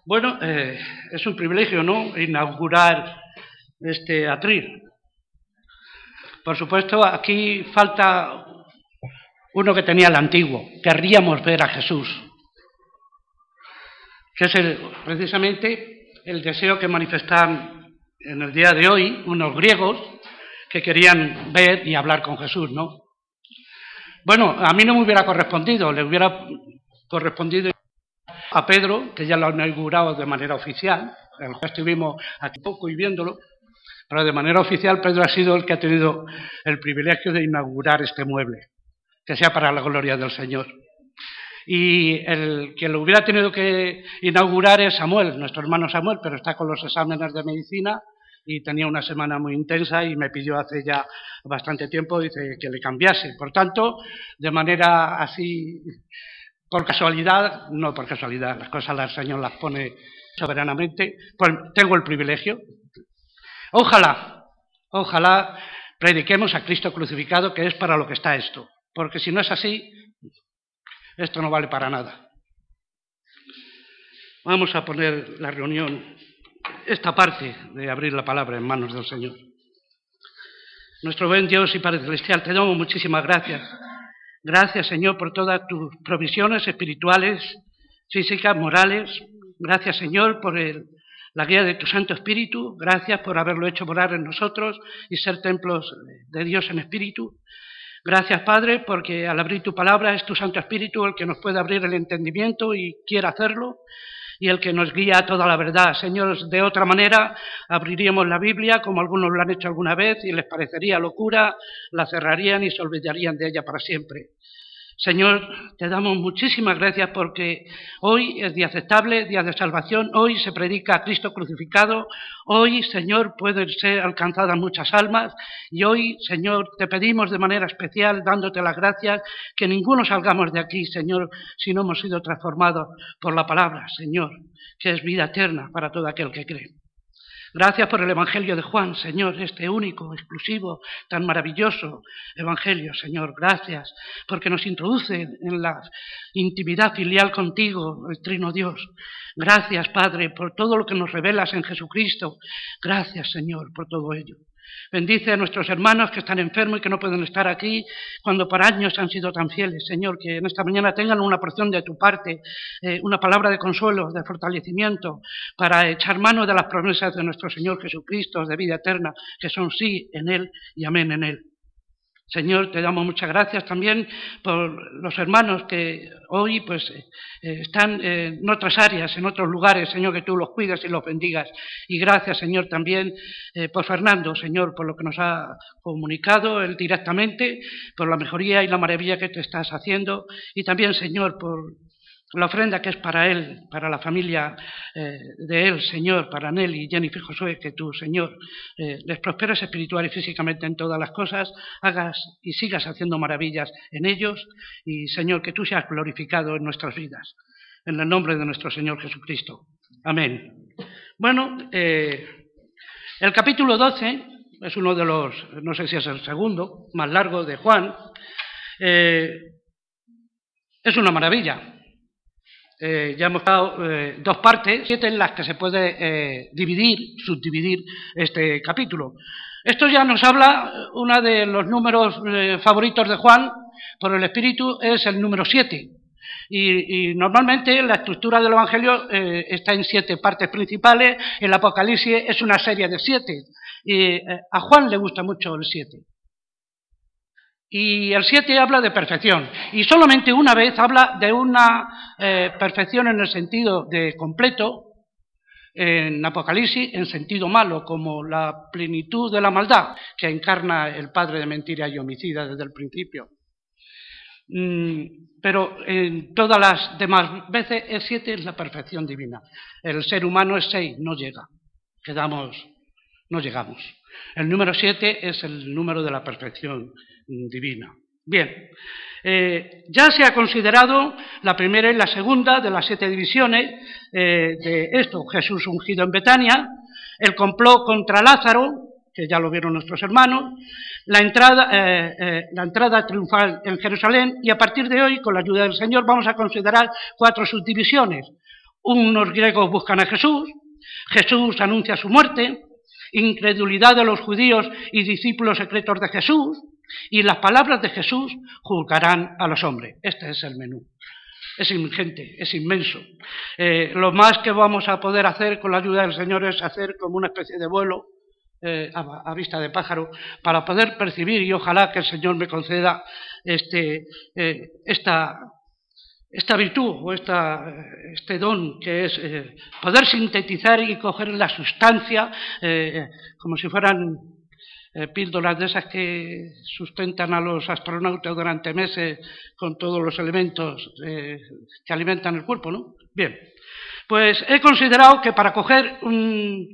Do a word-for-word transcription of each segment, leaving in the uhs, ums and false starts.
Bueno, eh, es un privilegio, ¿no?, inaugurar este atril. Por supuesto, aquí falta uno que tenía el antiguo. Querríamos ver a Jesús, que es el, precisamente el deseo que manifestan en el día de hoy unos griegos que querían ver y hablar con Jesús, ¿no? Bueno, a mí no me hubiera correspondido, le hubiera correspondido a Pedro, que ya lo ha inaugurado de manera oficial. Estuvimos aquí poco y viéndolo, pero de manera oficial Pedro ha sido el que ha tenido el privilegio de inaugurar este mueble, que sea para la gloria del Señor. Y el que lo hubiera tenido que inaugurar es Samuel, nuestro hermano Samuel, pero está con los exámenes de medicina y tenía una semana muy intensa y me pidió hace ya bastante tiempo, dice, que le cambiase. Por tanto, de manera así, por casualidad, no por casualidad, las cosas el Señor las pone soberanamente, pues tengo el privilegio. Ojalá, ojalá prediquemos a Cristo crucificado, que es para lo que está esto, porque si no es así, esto no vale para nada. Vamos a poner la reunión, esta parte de abrir la palabra en manos del Señor. Nuestro buen Dios y Padre Celestial, te damos muchísimas gracias. Gracias, Señor, por todas tus provisiones espirituales, físicas, morales. Gracias, Señor, por el, la guía de tu Santo Espíritu. Gracias por haberlo hecho morar en nosotros y ser templos de Dios en espíritu. Gracias, Padre, porque al abrir tu palabra es tu Santo Espíritu el que nos puede abrir el entendimiento y quiere hacerlo, y el que nos guía a toda la verdad. Señor, de otra manera abriríamos la Biblia, como algunos lo han hecho alguna vez, y les parecería locura, la cerrarían y se olvidarían de ella para siempre. Señor, te damos muchísimas gracias porque hoy es día aceptable, día de salvación, hoy se predica a Cristo crucificado, hoy, Señor, pueden ser alcanzadas muchas almas y hoy, Señor, te pedimos de manera especial, dándote las gracias, que ninguno salgamos de aquí, Señor, si no hemos sido transformados por la palabra, Señor, que es vida eterna para todo aquel que cree. Gracias por el Evangelio de Juan, Señor, este único, exclusivo, tan maravilloso Evangelio, Señor. Gracias porque nos introduce en la intimidad filial contigo, el Trino Dios. Gracias, Padre, por todo lo que nos revelas en Jesucristo. Gracias, Señor, por todo ello. Bendice a nuestros hermanos que están enfermos y que no pueden estar aquí cuando por años han sido tan fieles, Señor, que en esta mañana tengan una porción de tu parte, eh, una palabra de consuelo, de fortalecimiento, para echar mano de las promesas de nuestro Señor Jesucristo, de vida eterna, que son sí en Él y amén en Él. Señor, te damos muchas gracias también por los hermanos que hoy pues eh, están eh, en otras áreas, en otros lugares, Señor, que tú los cuidas y los bendigas. Y gracias, Señor, también eh, por Fernando, Señor, por lo que nos ha comunicado él directamente, por la mejoría y la maravilla que te estás haciendo. Y también, Señor, por la ofrenda que es para él, para la familia eh, de él, Señor, para Nelly, Jennifer y Josué, que tú, Señor, eh, les prosperes espiritual y físicamente en todas las cosas, hagas y sigas haciendo maravillas en ellos y, Señor, que tú seas glorificado en nuestras vidas. En el nombre de nuestro Señor Jesucristo. Amén. Bueno, eh, el capítulo doce es uno de los, no sé si es el segundo, más largo de Juan. Eh, es una maravilla. Eh, ya hemos dado eh, dos partes, siete en las que se puede eh, dividir, subdividir este capítulo. Esto ya nos habla, uno de los números eh, favoritos de Juan, por el Espíritu, es el número siete. Y, y normalmente la estructura del Evangelio eh, está en siete partes principales, el Apocalipsis es una serie de siete. Y eh, a Juan le gusta mucho el siete. Y el siete habla de perfección, y solamente una vez habla de una eh, perfección en el sentido de completo, en Apocalipsis en sentido malo, como la plenitud de la maldad que encarna el padre de mentira y homicida desde el principio. Mm, pero en todas las demás veces el siete es la perfección divina. El ser humano es seis, no llega, quedamos, no llegamos. El número siete es el número de la perfección divina. Bien, eh, ya se ha considerado la primera y la segunda de las siete divisiones eh, de esto, Jesús ungido en Betania, el complot contra Lázaro, que ya lo vieron nuestros hermanos, la entrada, eh, eh, la entrada triunfal en Jerusalén, y a partir de hoy, con la ayuda del Señor, vamos a considerar cuatro subdivisiones. Unos griegos buscan a Jesús, Jesús anuncia su muerte, incredulidad de los judíos y discípulos secretos de Jesús, y las palabras de Jesús juzgarán a los hombres. Este es el menú. Es ingente, es inmenso. Eh, lo más que vamos a poder hacer con la ayuda del Señor es hacer como una especie de vuelo eh, a, a vista de pájaro para poder percibir, y ojalá que el Señor me conceda este, eh, esta, esta virtud o esta, este don que es eh, poder sintetizar y coger la sustancia eh, como si fueran Eh, píldoras de esas que sustentan a los astronautas durante meses con todos los elementos eh, que alimentan el cuerpo, ¿no? Bien, pues he considerado que para coger un,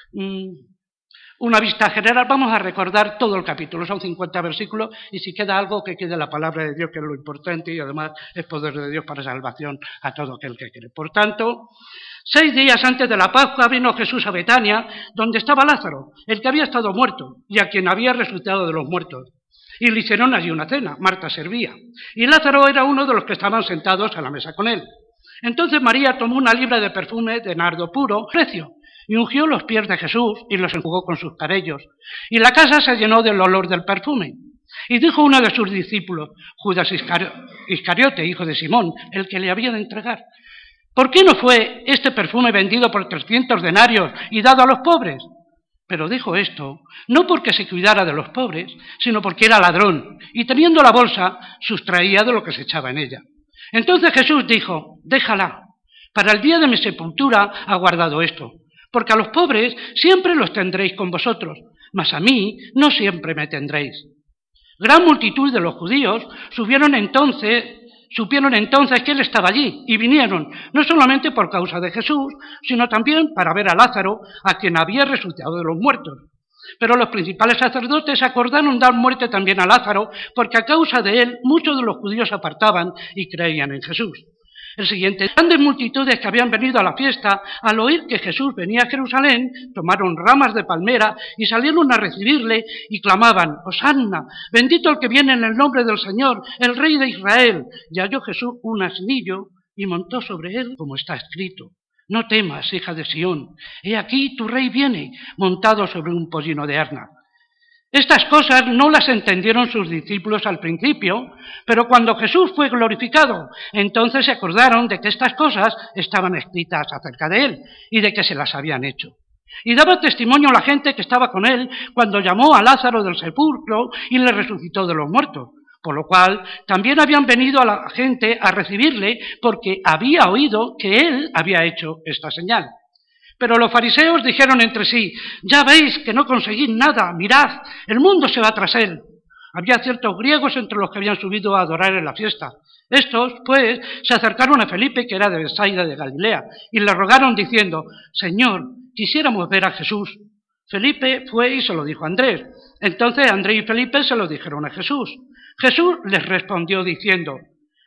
un, una vista general vamos a recordar todo el capítulo, son cincuenta versículos, y si queda algo que quede la palabra de Dios, que es lo importante, y además es poder de Dios para salvación a todo aquel que quiere. Por tanto, seis días antes de la Pascua vino Jesús a Betania, donde estaba Lázaro, el que había estado muerto, y a quien había resucitado de los muertos. Y le hicieron allí una cena, Marta servía, y Lázaro era uno de los que estaban sentados a la mesa con él. Entonces María tomó una libra de perfume de nardo puro, precio, y ungió los pies de Jesús y los enjugó con sus cabellos. Y la casa se llenó del olor del perfume. Y dijo uno de sus discípulos, Judas Iscariote, hijo de Simón, el que le había de entregar: ¿por qué no fue este perfume vendido por trescientos denarios y dado a los pobres? Pero dijo esto no porque se cuidara de los pobres, sino porque era ladrón, y teniendo la bolsa, sustraía de lo que se echaba en ella. Entonces Jesús dijo: déjala, para el día de mi sepultura ha guardado esto, porque a los pobres siempre los tendréis con vosotros, mas a mí no siempre me tendréis. Gran multitud de los judíos subieron entonces... Supieron entonces que él estaba allí y vinieron, no solamente por causa de Jesús, sino también para ver a Lázaro, a quien había resucitado de los muertos. Pero los principales sacerdotes acordaron dar muerte también a Lázaro, porque a causa de él muchos de los judíos se apartaban y creían en Jesús. El siguiente, grandes multitudes que habían venido a la fiesta, al oír que Jesús venía a Jerusalén, tomaron ramas de palmera y salieron a recibirle y clamaban: Hosanna, bendito el que viene en el nombre del Señor, el Rey de Israel. Y halló Jesús un asnillo y montó sobre él, como está escrito: no temas, hija de Sión, he aquí tu rey viene, montado sobre un pollino de asna. Estas cosas no las entendieron sus discípulos al principio, pero cuando Jesús fue glorificado, entonces se acordaron de que estas cosas estaban escritas acerca de él y de que se las habían hecho. Y daba testimonio a la gente que estaba con él cuando llamó a Lázaro del sepulcro y le resucitó de los muertos, por lo cual también habían venido a la gente a recibirle porque había oído que él había hecho esta señal. Pero los fariseos dijeron entre sí: ya veis que no conseguís nada, mirad, el mundo se va tras él. Había ciertos griegos entre los que habían subido a adorar en la fiesta. Estos, pues, se acercaron a Felipe, que era de Betsaida de Galilea, y le rogaron diciendo: Señor, quisiéramos ver a Jesús. Felipe fue y se lo dijo a Andrés. Entonces Andrés y Felipe se lo dijeron a Jesús. Jesús les respondió diciendo: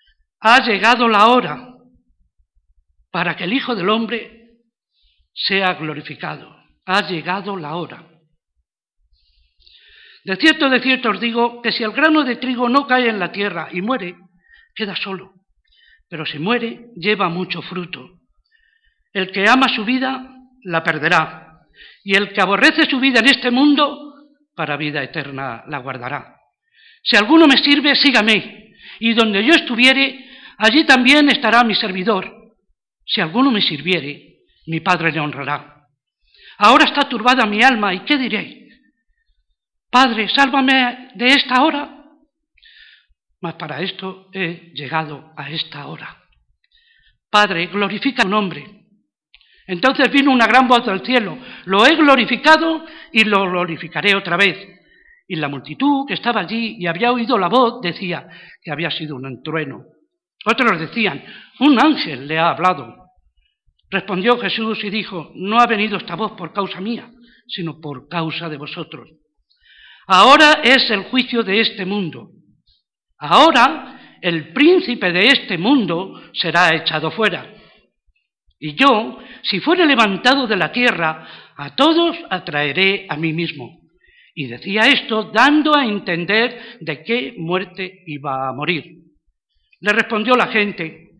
ha llegado la hora para que el Hijo del Hombre sea glorificado. Ha llegado la hora. De cierto, de cierto os digo que si el grano de trigo no cae en la tierra y muere, queda solo, pero si muere, lleva mucho fruto. El que ama su vida, la perderá, y el que aborrece su vida en este mundo, para vida eterna la guardará. Si alguno me sirve, sígame, y donde yo estuviere, allí también estará mi servidor. Si alguno me sirviere, mi Padre le honrará. Ahora está turbada mi alma, ¿y qué diré? Padre, sálvame de esta hora. Mas para esto he llegado a esta hora. Padre, glorifica tu nombre. Entonces vino una gran voz del cielo: lo he glorificado y lo glorificaré otra vez. Y la multitud que estaba allí y había oído la voz decía que había sido un trueno. Otros decían: un ángel le ha hablado. Respondió Jesús y dijo: no ha venido esta voz por causa mía, sino por causa de vosotros. Ahora es el juicio de este mundo. Ahora el príncipe de este mundo será echado fuera. Y yo, si fuere levantado de la tierra, a todos atraeré a mí mismo. Y decía esto dando a entender de qué muerte iba a morir. Le respondió la gente: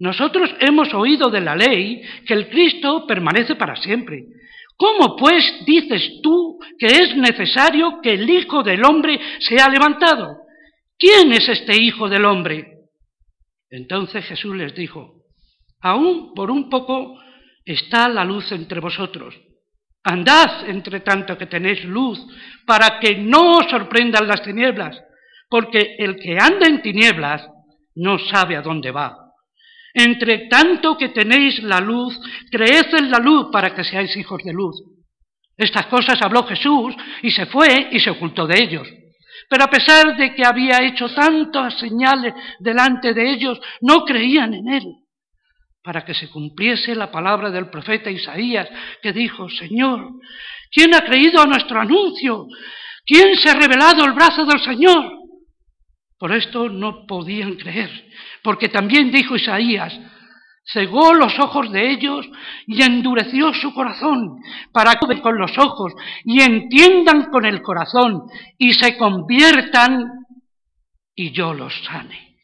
Nosotros hemos oído de la ley que el Cristo permanece para siempre. ¿Cómo pues dices tú que es necesario que el Hijo del Hombre sea levantado? ¿Quién es este Hijo del Hombre? Entonces Jesús les dijo: aún por un poco está la luz entre vosotros. Andad entre tanto que tenéis luz, para que no os sorprendan las tinieblas, porque el que anda en tinieblas no sabe a dónde va. Entre tanto que tenéis la luz, creed en la luz para que seáis hijos de luz. Estas cosas habló Jesús y se fue y se ocultó de ellos. Pero a pesar de que había hecho tantas señales delante de ellos, no creían en él, para que se cumpliese la palabra del profeta Isaías, que dijo: Señor, ¿quién ha creído a nuestro anuncio? ¿Quién se ha revelado el brazo del Señor? Por esto no podían creer, porque también dijo Isaías: cegó los ojos de ellos y endureció su corazón, para que vean con los ojos y entiendan con el corazón y se conviertan y yo los sane.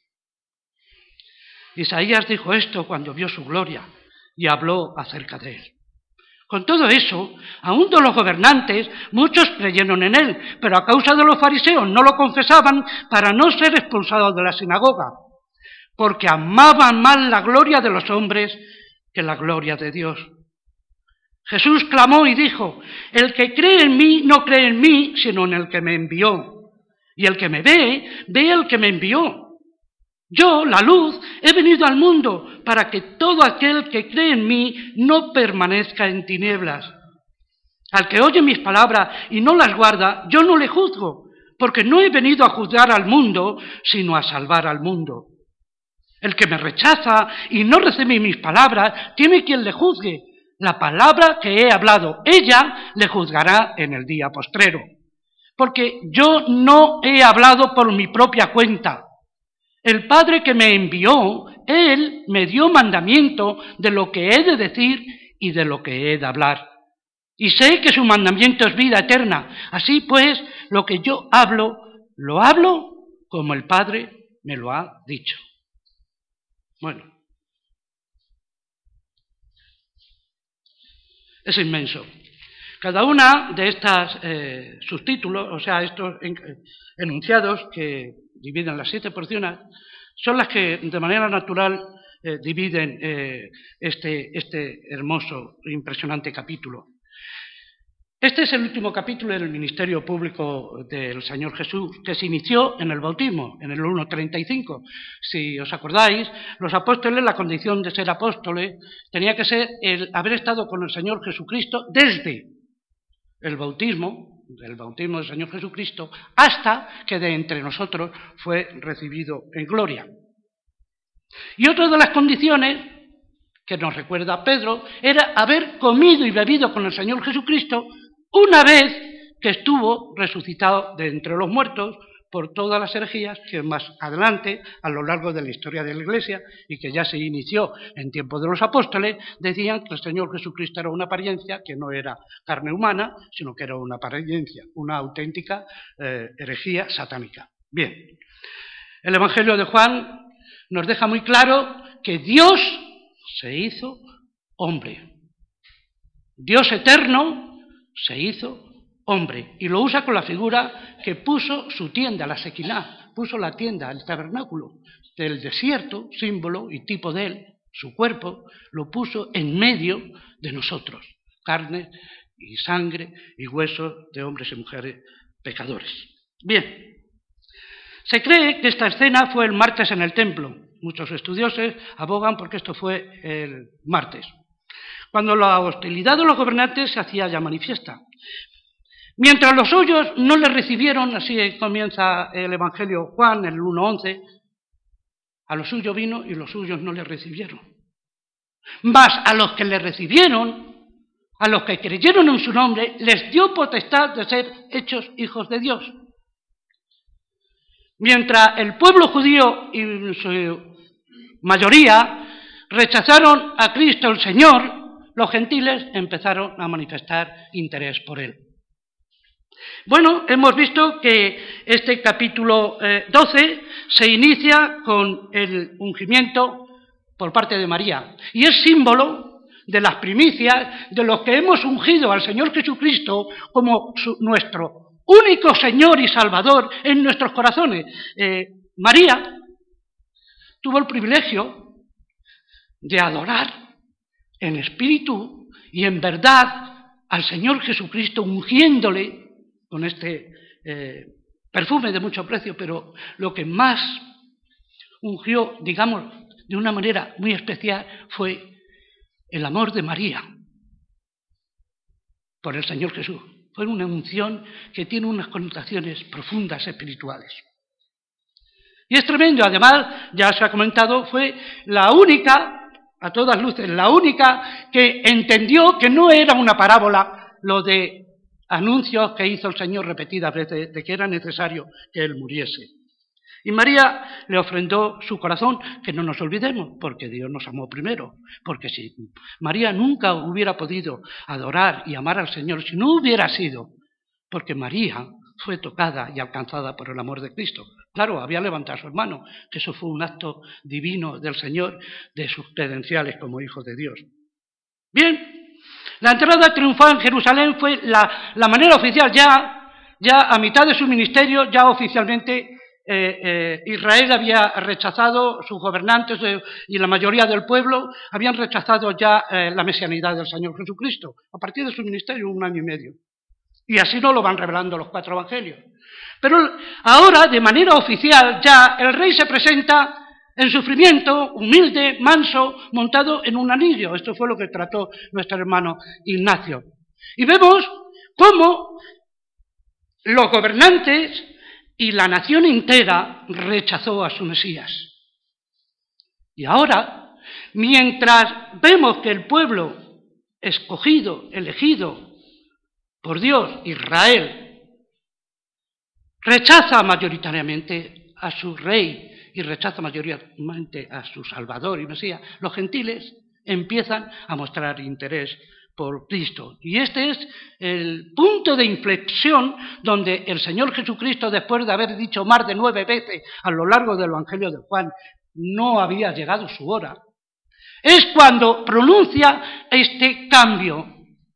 Isaías dijo esto cuando vio su gloria y habló acerca de él. Con todo eso, aún de los gobernantes, muchos creyeron en él, pero a causa de los fariseos no lo confesaban para no ser expulsados de la sinagoga, porque amaban más la gloria de los hombres que la gloria de Dios. Jesús clamó y dijo: el que cree en mí no cree en mí, sino en el que me envió. Y el que me ve, ve al que me envió. Yo, la luz, he venido al mundo para que todo aquel que cree en mí no permanezca en tinieblas. Al que oye mis palabras y no las guarda, yo no le juzgo, porque no he venido a juzgar al mundo, sino a salvar al mundo. El que me rechaza y no recibe mis palabras, tiene quien le juzgue. La palabra que he hablado, ella le juzgará en el día postrero. Porque yo no he hablado por mi propia cuenta. El Padre que me envió, Él me dio mandamiento de lo que he de decir y de lo que he de hablar. Y sé que su mandamiento es vida eterna. Así pues, lo que yo hablo, lo hablo como el Padre me lo ha dicho. Bueno, es inmenso. Cada una de estas eh, subtítulos, o sea, estos en, enunciados que dividen las siete porciones, son las que de manera natural eh, dividen eh, este, este hermoso e impresionante capítulo. Este es el último capítulo del ministerio público del Señor Jesús, que se inició en el bautismo, en el uno treinta y cinco. Si os acordáis, los apóstoles, la condición de ser apóstoles, tenía que ser el haber estado con el Señor Jesucristo desde el bautismo, del bautismo del Señor Jesucristo, hasta que de entre nosotros fue recibido en gloria. Y otra de las condiciones que nos recuerda Pedro era haber comido y bebido con el Señor Jesucristo una vez que estuvo resucitado de entre los muertos por todas las herejías que más adelante, a lo largo de la historia de la Iglesia, y que ya se inició en tiempos de los apóstoles, decían que el Señor Jesucristo era una apariencia que no era carne humana, sino que era una apariencia, una auténtica eh, herejía satánica. Bien, el Evangelio de Juan nos deja muy claro que Dios se hizo hombre. Dios eterno se hizo hombre, y lo usa con la figura que puso su tienda, la Sequiná, puso la tienda, el tabernáculo del desierto, símbolo y tipo de él, su cuerpo, lo puso en medio de nosotros, carne y sangre y huesos de hombres y mujeres pecadores. Bien, se cree que esta escena fue el martes en el templo. Muchos estudiosos abogan porque esto fue el martes, cuando la hostilidad de los gobernantes se hacía ya manifiesta. Mientras los suyos no le recibieron, así comienza el Evangelio Juan, el uno once, a los suyos vino y los suyos no le recibieron. Mas a los que le recibieron, a los que creyeron en su nombre, les dio potestad de ser hechos hijos de Dios. Mientras el pueblo judío y su mayoría rechazaron a Cristo el Señor, los gentiles empezaron a manifestar interés por él. Bueno, hemos visto que este capítulo eh, doce se inicia con el ungimiento por parte de María, y es símbolo de las primicias de los que hemos ungido al Señor Jesucristo como su, nuestro único Señor y Salvador en nuestros corazones. Eh, María tuvo el privilegio de adorar en espíritu y en verdad al Señor Jesucristo, ungiéndole con este eh, perfume de mucho precio, pero lo que más ungió, digamos, de una manera muy especial fue el amor de María por el Señor Jesús. Fue una unción que tiene unas connotaciones profundas espirituales. Y es tremendo, además, ya se ha comentado, fue la única, a todas luces, la única que entendió que no era una parábola lo de anuncios que hizo el Señor repetidas veces de que era necesario que Él muriese. Y María le ofrendó su corazón, que no nos olvidemos, porque Dios nos amó primero, porque si María nunca hubiera podido adorar y amar al Señor, si no hubiera sido porque María fue tocada y alcanzada por el amor de Cristo. Claro, había levantado a su hermano, que eso fue un acto divino del Señor, de sus credenciales como hijo de Dios. Bien, la entrada triunfal en Jerusalén fue la, la manera oficial, ya, ya a mitad de su ministerio, ya oficialmente eh, eh, Israel había rechazado, sus gobernantes eh, y la mayoría del pueblo habían rechazado ya eh, la mesianidad del Señor Jesucristo, a partir de su ministerio, un año y medio. Y así nos lo van revelando los cuatro evangelios. Pero ahora, de manera oficial, ya el rey se presenta en sufrimiento, humilde, manso, montado en un anillo. Esto fue lo que trató nuestro hermano Ignacio. Y vemos cómo los gobernantes y la nación entera rechazó a su Mesías. Y ahora, mientras vemos que el pueblo escogido, elegido por Dios, Israel, rechaza mayoritariamente a su rey y rechaza mayoritariamente a su Salvador y Mesías, los gentiles empiezan a mostrar interés por Cristo. Y este es el punto de inflexión donde el Señor Jesucristo, después de haber dicho más de nueve veces a lo largo del Evangelio de Juan, no había llegado su hora, es cuando pronuncia este cambio.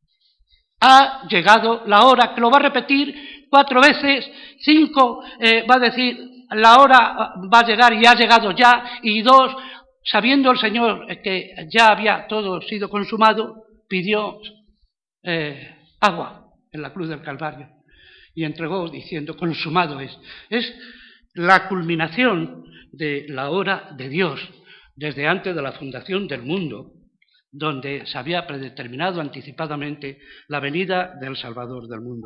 Ha llegado la hora, que lo va a repetir cuatro veces, cinco, eh, va a decir, la hora va a llegar y ha llegado ya, y dos, sabiendo el Señor que ya había todo sido consumado, pidió eh, agua en la cruz del Calvario y entregó diciendo, consumado es. Es la culminación de la hora de Dios, desde antes de la fundación del mundo, donde se había predeterminado anticipadamente la venida del Salvador del mundo.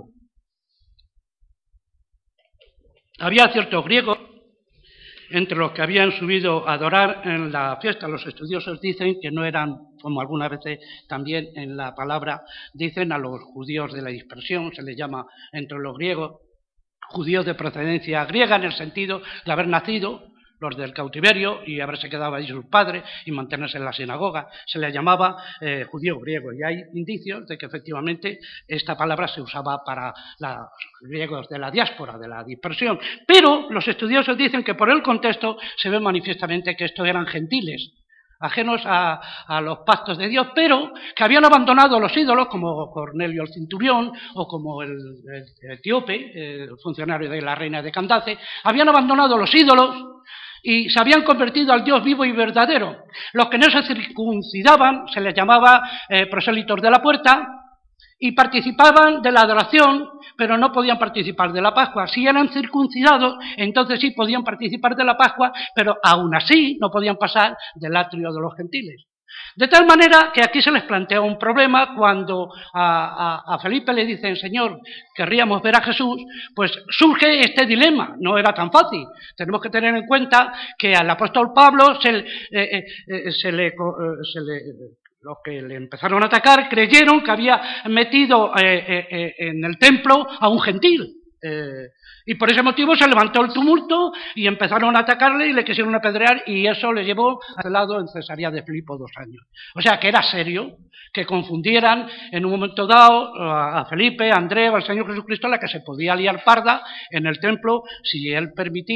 Había ciertos griegos entre los que habían subido a adorar en la fiesta. Los estudiosos dicen que no eran, como algunas veces también en la palabra dicen, a los judíos de la dispersión, se les llama entre los griegos, judíos de procedencia griega, en el sentido de haber nacido, los del cautiverio, y haberse quedado allí sus padres y mantenerse en la sinagoga, se les llamaba eh, judío griego, y hay indicios de que efectivamente esta palabra se usaba para los griegos de la diáspora, de la dispersión, pero los estudiosos dicen que por el contexto se ve manifiestamente que estos eran gentiles, ajenos a, a los pactos de Dios, pero que habían abandonado los ídolos, como Cornelio el centurión, o como el, el etíope, el funcionario de la reina de Candace, habían abandonado los ídolos y se habían convertido al Dios vivo y verdadero. Los que no se circuncidaban se les llamaba eh, prosélitos de la puerta, y participaban de la adoración, pero no podían participar de la Pascua. Si eran circuncidados, entonces sí podían participar de la Pascua, pero aún así no podían pasar del atrio de los gentiles. De tal manera que aquí se les plantea un problema cuando a, a, a Felipe le dicen, Señor, querríamos ver a Jesús, pues surge este dilema, no era tan fácil. Tenemos que tener en cuenta que al apóstol Pablo se, eh, eh, se le... Eh, se le los que le empezaron a atacar creyeron que había metido eh, eh, en el templo a un gentil. Eh, y por ese motivo se levantó el tumulto y empezaron a atacarle y le quisieron apedrear, y eso le llevó al lado en Cesarea de Filipo dos años. O sea que era serio que confundieran en un momento dado a Felipe, a Andrés, al Señor Jesucristo, la que se podía liar parda en el templo si él permitía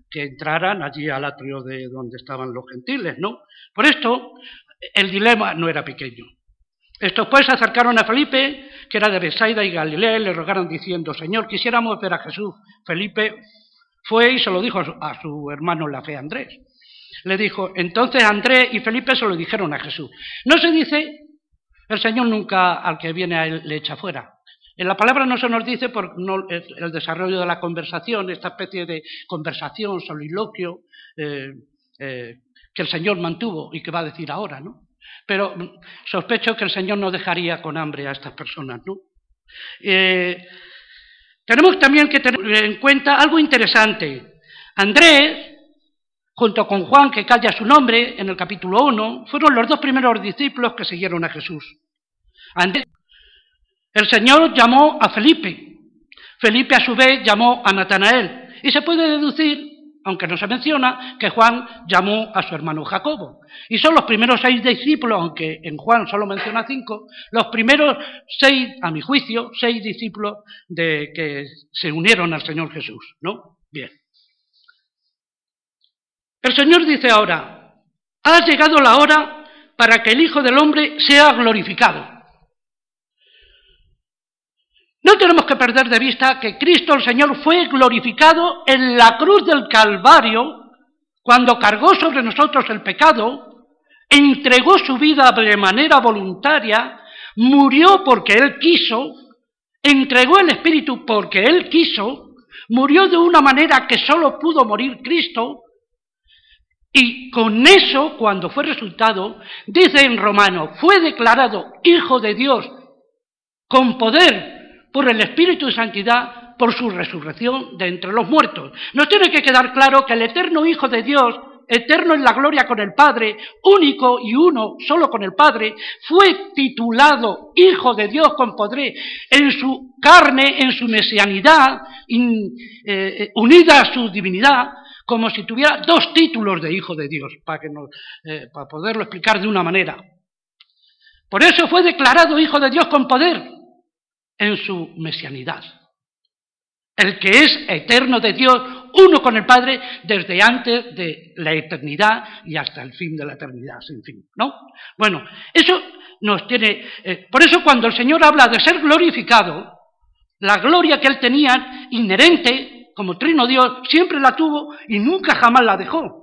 que entraran allí al atrio de donde estaban los gentiles, ¿no? Por esto, el dilema no era pequeño. Estos pues se acercaron a Felipe, que era de Betsaida y Galilea, y le rogaron diciendo: Señor, quisiéramos ver a Jesús. Felipe fue y se lo dijo a su, a su hermano en la fe, Andrés. Le dijo, entonces Andrés y Felipe se lo dijeron a Jesús. No se dice, el Señor nunca al que viene a él le echa fuera. En la palabra no se nos dice por no, el desarrollo de la conversación, esta especie de conversación, soliloquio, eh, eh, que el Señor mantuvo y que va a decir ahora, ¿no? Pero sospecho que el Señor no dejaría con hambre a estas personas, ¿no? Eh, tenemos también que tener en cuenta algo interesante. Andrés, junto con Juan, que calla su nombre en el capítulo uno, fueron los dos primeros discípulos que siguieron a Jesús. Andrés, el Señor llamó a Felipe, Felipe a su vez llamó a Natanael, y se puede deducir, aunque no se menciona, que Juan llamó a su hermano Jacobo. Y son los primeros seis discípulos, aunque en Juan solo menciona cinco, los primeros seis, a mi juicio, seis discípulos de que se unieron al Señor Jesús, ¿no? Bien. El Señor dice ahora, ha llegado la hora para que el Hijo del Hombre sea glorificado. No tenemos que perder de vista que Cristo el Señor fue glorificado en la cruz del Calvario cuando cargó sobre nosotros el pecado, entregó su vida de manera voluntaria, murió porque Él quiso, entregó el Espíritu porque Él quiso, murió de una manera que solo pudo morir Cristo, y con eso, cuando fue resultado, dice en Romano, fue declarado Hijo de Dios con poder por el Espíritu de Santidad, por su resurrección de entre los muertos. Nos tiene que quedar claro que el eterno Hijo de Dios, eterno en la gloria con el Padre, único y uno solo con el Padre, fue titulado Hijo de Dios con poder en su carne, en su mesianidad, in, eh, unida a su divinidad, como si tuviera dos títulos de Hijo de Dios, para, que nos, eh, para poderlo explicar de una manera. Por eso fue declarado Hijo de Dios con poder en su mesianidad. El que es eterno de Dios, uno con el Padre, desde antes de la eternidad y hasta el fin de la eternidad, sin fin, ¿no? Bueno, eso nos tiene... Eh, por eso cuando el Señor habla de ser glorificado, la gloria que Él tenía, inherente, como trino Dios, siempre la tuvo y nunca jamás la dejó.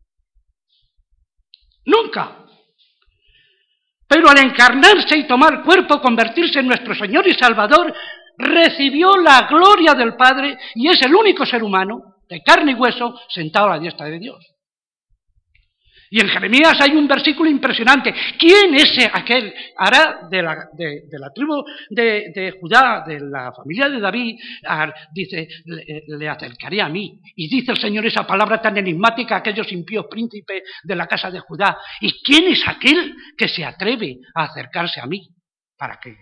Nunca. Pero al encarnarse y tomar cuerpo, convertirse en nuestro Señor y Salvador, recibió la gloria del Padre y es el único ser humano, de carne y hueso, sentado a la diestra de Dios. Y en Jeremías hay un versículo impresionante. ¿Quién es aquel? Hará de la, de, de la tribu de, de Judá, de la familia de David, a, dice, le, le acercaré a mí. Y dice el Señor esa palabra tan enigmática a aquellos impíos príncipes de la casa de Judá. ¿Y quién es aquel que se atreve a acercarse a mí? Para que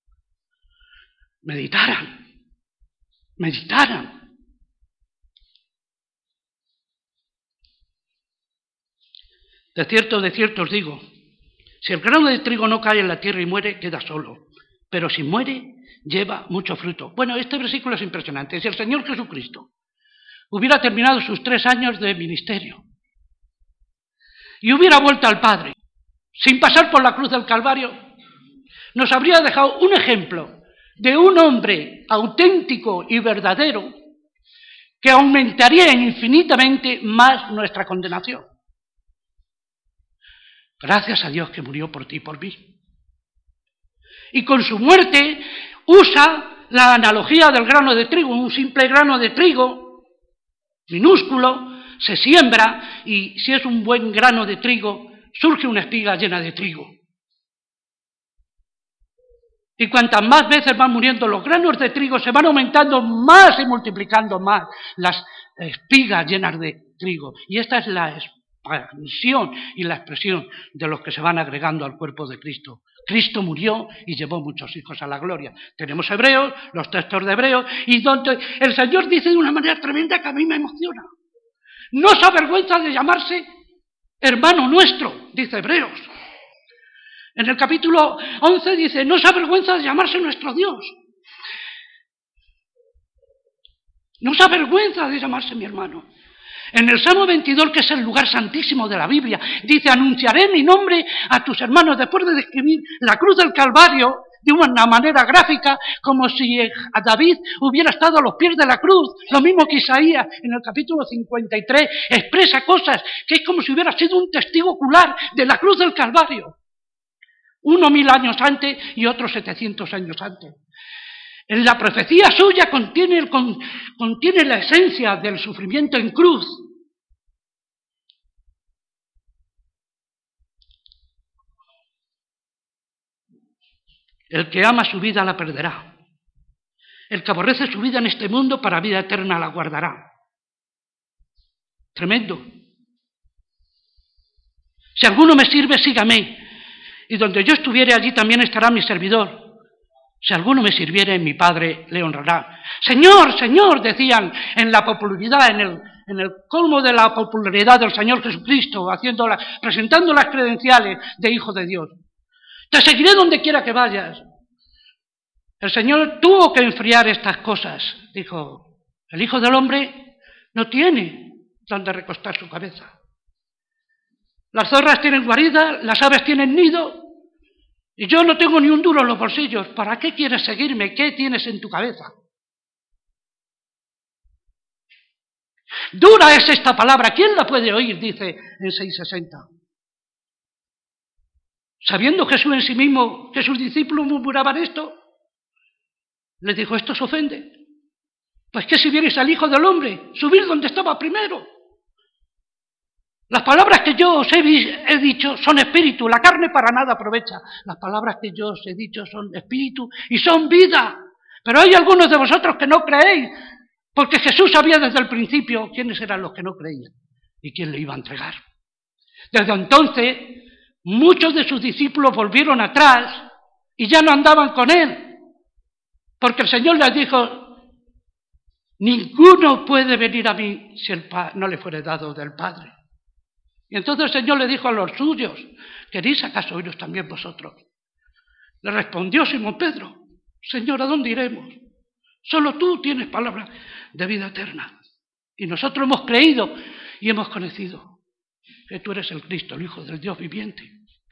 meditaran, meditaran. De cierto, de cierto os digo, si el grano de trigo no cae en la tierra y muere, queda solo, pero si muere, lleva mucho fruto. Bueno, este versículo es impresionante. Si el Señor Jesucristo hubiera terminado sus tres años de ministerio y hubiera vuelto al Padre, sin pasar por la cruz del Calvario, nos habría dejado un ejemplo de un hombre auténtico y verdadero que aumentaría infinitamente más nuestra condenación. Gracias a Dios que murió por ti y por mí. Y con su muerte usa la analogía del grano de trigo, un simple grano de trigo, minúsculo, se siembra y si es un buen grano de trigo, surge una espiga llena de trigo. Y cuantas más veces van muriendo los granos de trigo, se van aumentando más y multiplicando más las espigas llenas de trigo. Y esta es la expansión y la expresión de los que se van agregando al cuerpo de Cristo. Cristo murió y llevó muchos hijos a la gloria. Tenemos Hebreos, los textos de Hebreos, y donde el Señor dice de una manera tremenda que a mí me emociona. No se avergüenza de llamarse hermano nuestro, dice Hebreos. En el capítulo once dice, no se avergüenza de llamarse nuestro Dios. No se avergüenza de llamarse mi hermano. En el Salmo veintidós, que es el lugar santísimo de la Biblia, dice, anunciaré mi nombre a tus hermanos, después de describir la cruz del Calvario de una manera gráfica, como si a David hubiera estado a los pies de la cruz, lo mismo que Isaías en el capítulo cincuenta y tres, expresa cosas que es como si hubiera sido un testigo ocular de la cruz del Calvario, uno mil años antes y otro setecientos años antes. En la profecía suya contiene, el, con, contiene la esencia del sufrimiento en cruz. El que ama su vida la perderá. El que aborrece su vida en este mundo para vida eterna la guardará. Tremendo. Si alguno me sirve, sígame. Y donde yo estuviere, allí también estará mi servidor. Si alguno me sirviere, mi Padre le honrará. Señor, Señor, decían en la popularidad, en el, en el colmo de la popularidad del Señor Jesucristo, haciendo la, presentando las credenciales de Hijo de Dios. Te seguiré donde quiera que vayas. El Señor tuvo que enfriar estas cosas. Dijo, el Hijo del Hombre no tiene donde recostar su cabeza. Las zorras tienen guarida, las aves tienen nido, y yo no tengo ni un duro en los bolsillos. ¿Para qué quieres seguirme? ¿Qué tienes en tu cabeza? Dura es esta palabra. ¿Quién la puede oír? Dice en seiscientos sesenta. Sabiendo Jesús en sí mismo que sus discípulos murmuraban esto, les dijo, esto os ofende. Pues que si vienes al Hijo del Hombre, subir donde estaba primero. Las palabras que yo os he, he dicho son espíritu, la carne para nada aprovecha. Las palabras que yo os he dicho son espíritu y son vida. Pero hay algunos de vosotros que no creéis, porque Jesús sabía desde el principio quiénes eran los que no creían y quién le iba a entregar. Desde entonces, muchos de sus discípulos volvieron atrás y ya no andaban con él, porque el Señor les dijo, ninguno puede venir a mí si el pa- no le fuere dado del Padre. Y entonces el Señor le dijo a los suyos, ¿queréis acaso oíros también vosotros? Le respondió Simón Pedro, Señor, ¿a dónde iremos? Solo tú tienes palabra de vida eterna. Y nosotros hemos creído y hemos conocido que tú eres el Cristo, el Hijo del Dios viviente.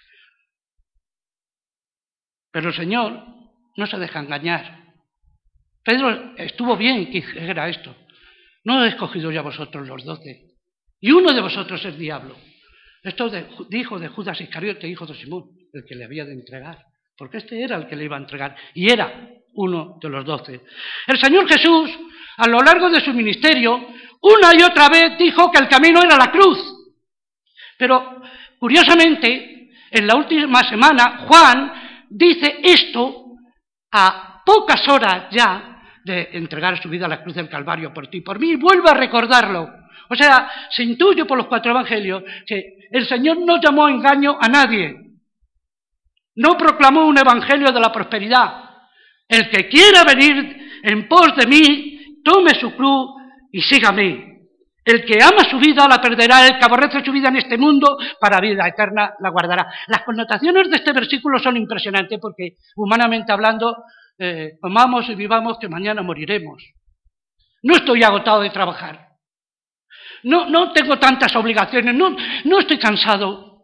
Pero el Señor no se deja engañar. Pedro estuvo bien que dijera esto. No he escogido yo a vosotros los doce, y uno de vosotros es diablo. Esto de, dijo de Judas Iscariote, hijo de Simón, el que le había de entregar, porque este era el que le iba a entregar, y era uno de los doce. El Señor Jesús, a lo largo de su ministerio, una y otra vez dijo que el camino era la cruz. Pero, curiosamente, en la última semana, Juan dice esto a pocas horas ya de entregar su vida a la cruz del Calvario por ti y por mí, y vuelve a recordarlo. O sea, se intuye por los cuatro evangelios que el Señor no llamó a engaño a nadie. No proclamó un evangelio de la prosperidad. El que quiera venir en pos de mí, tome su cruz y sígame. El que ama su vida la perderá, el que aborrece su vida en este mundo, para vida eterna la guardará. Las connotaciones de este versículo son impresionantes porque, humanamente hablando, eh, comamos y vivamos que mañana moriremos. No estoy agotado de trabajar. No, no tengo tantas obligaciones, no, no estoy cansado.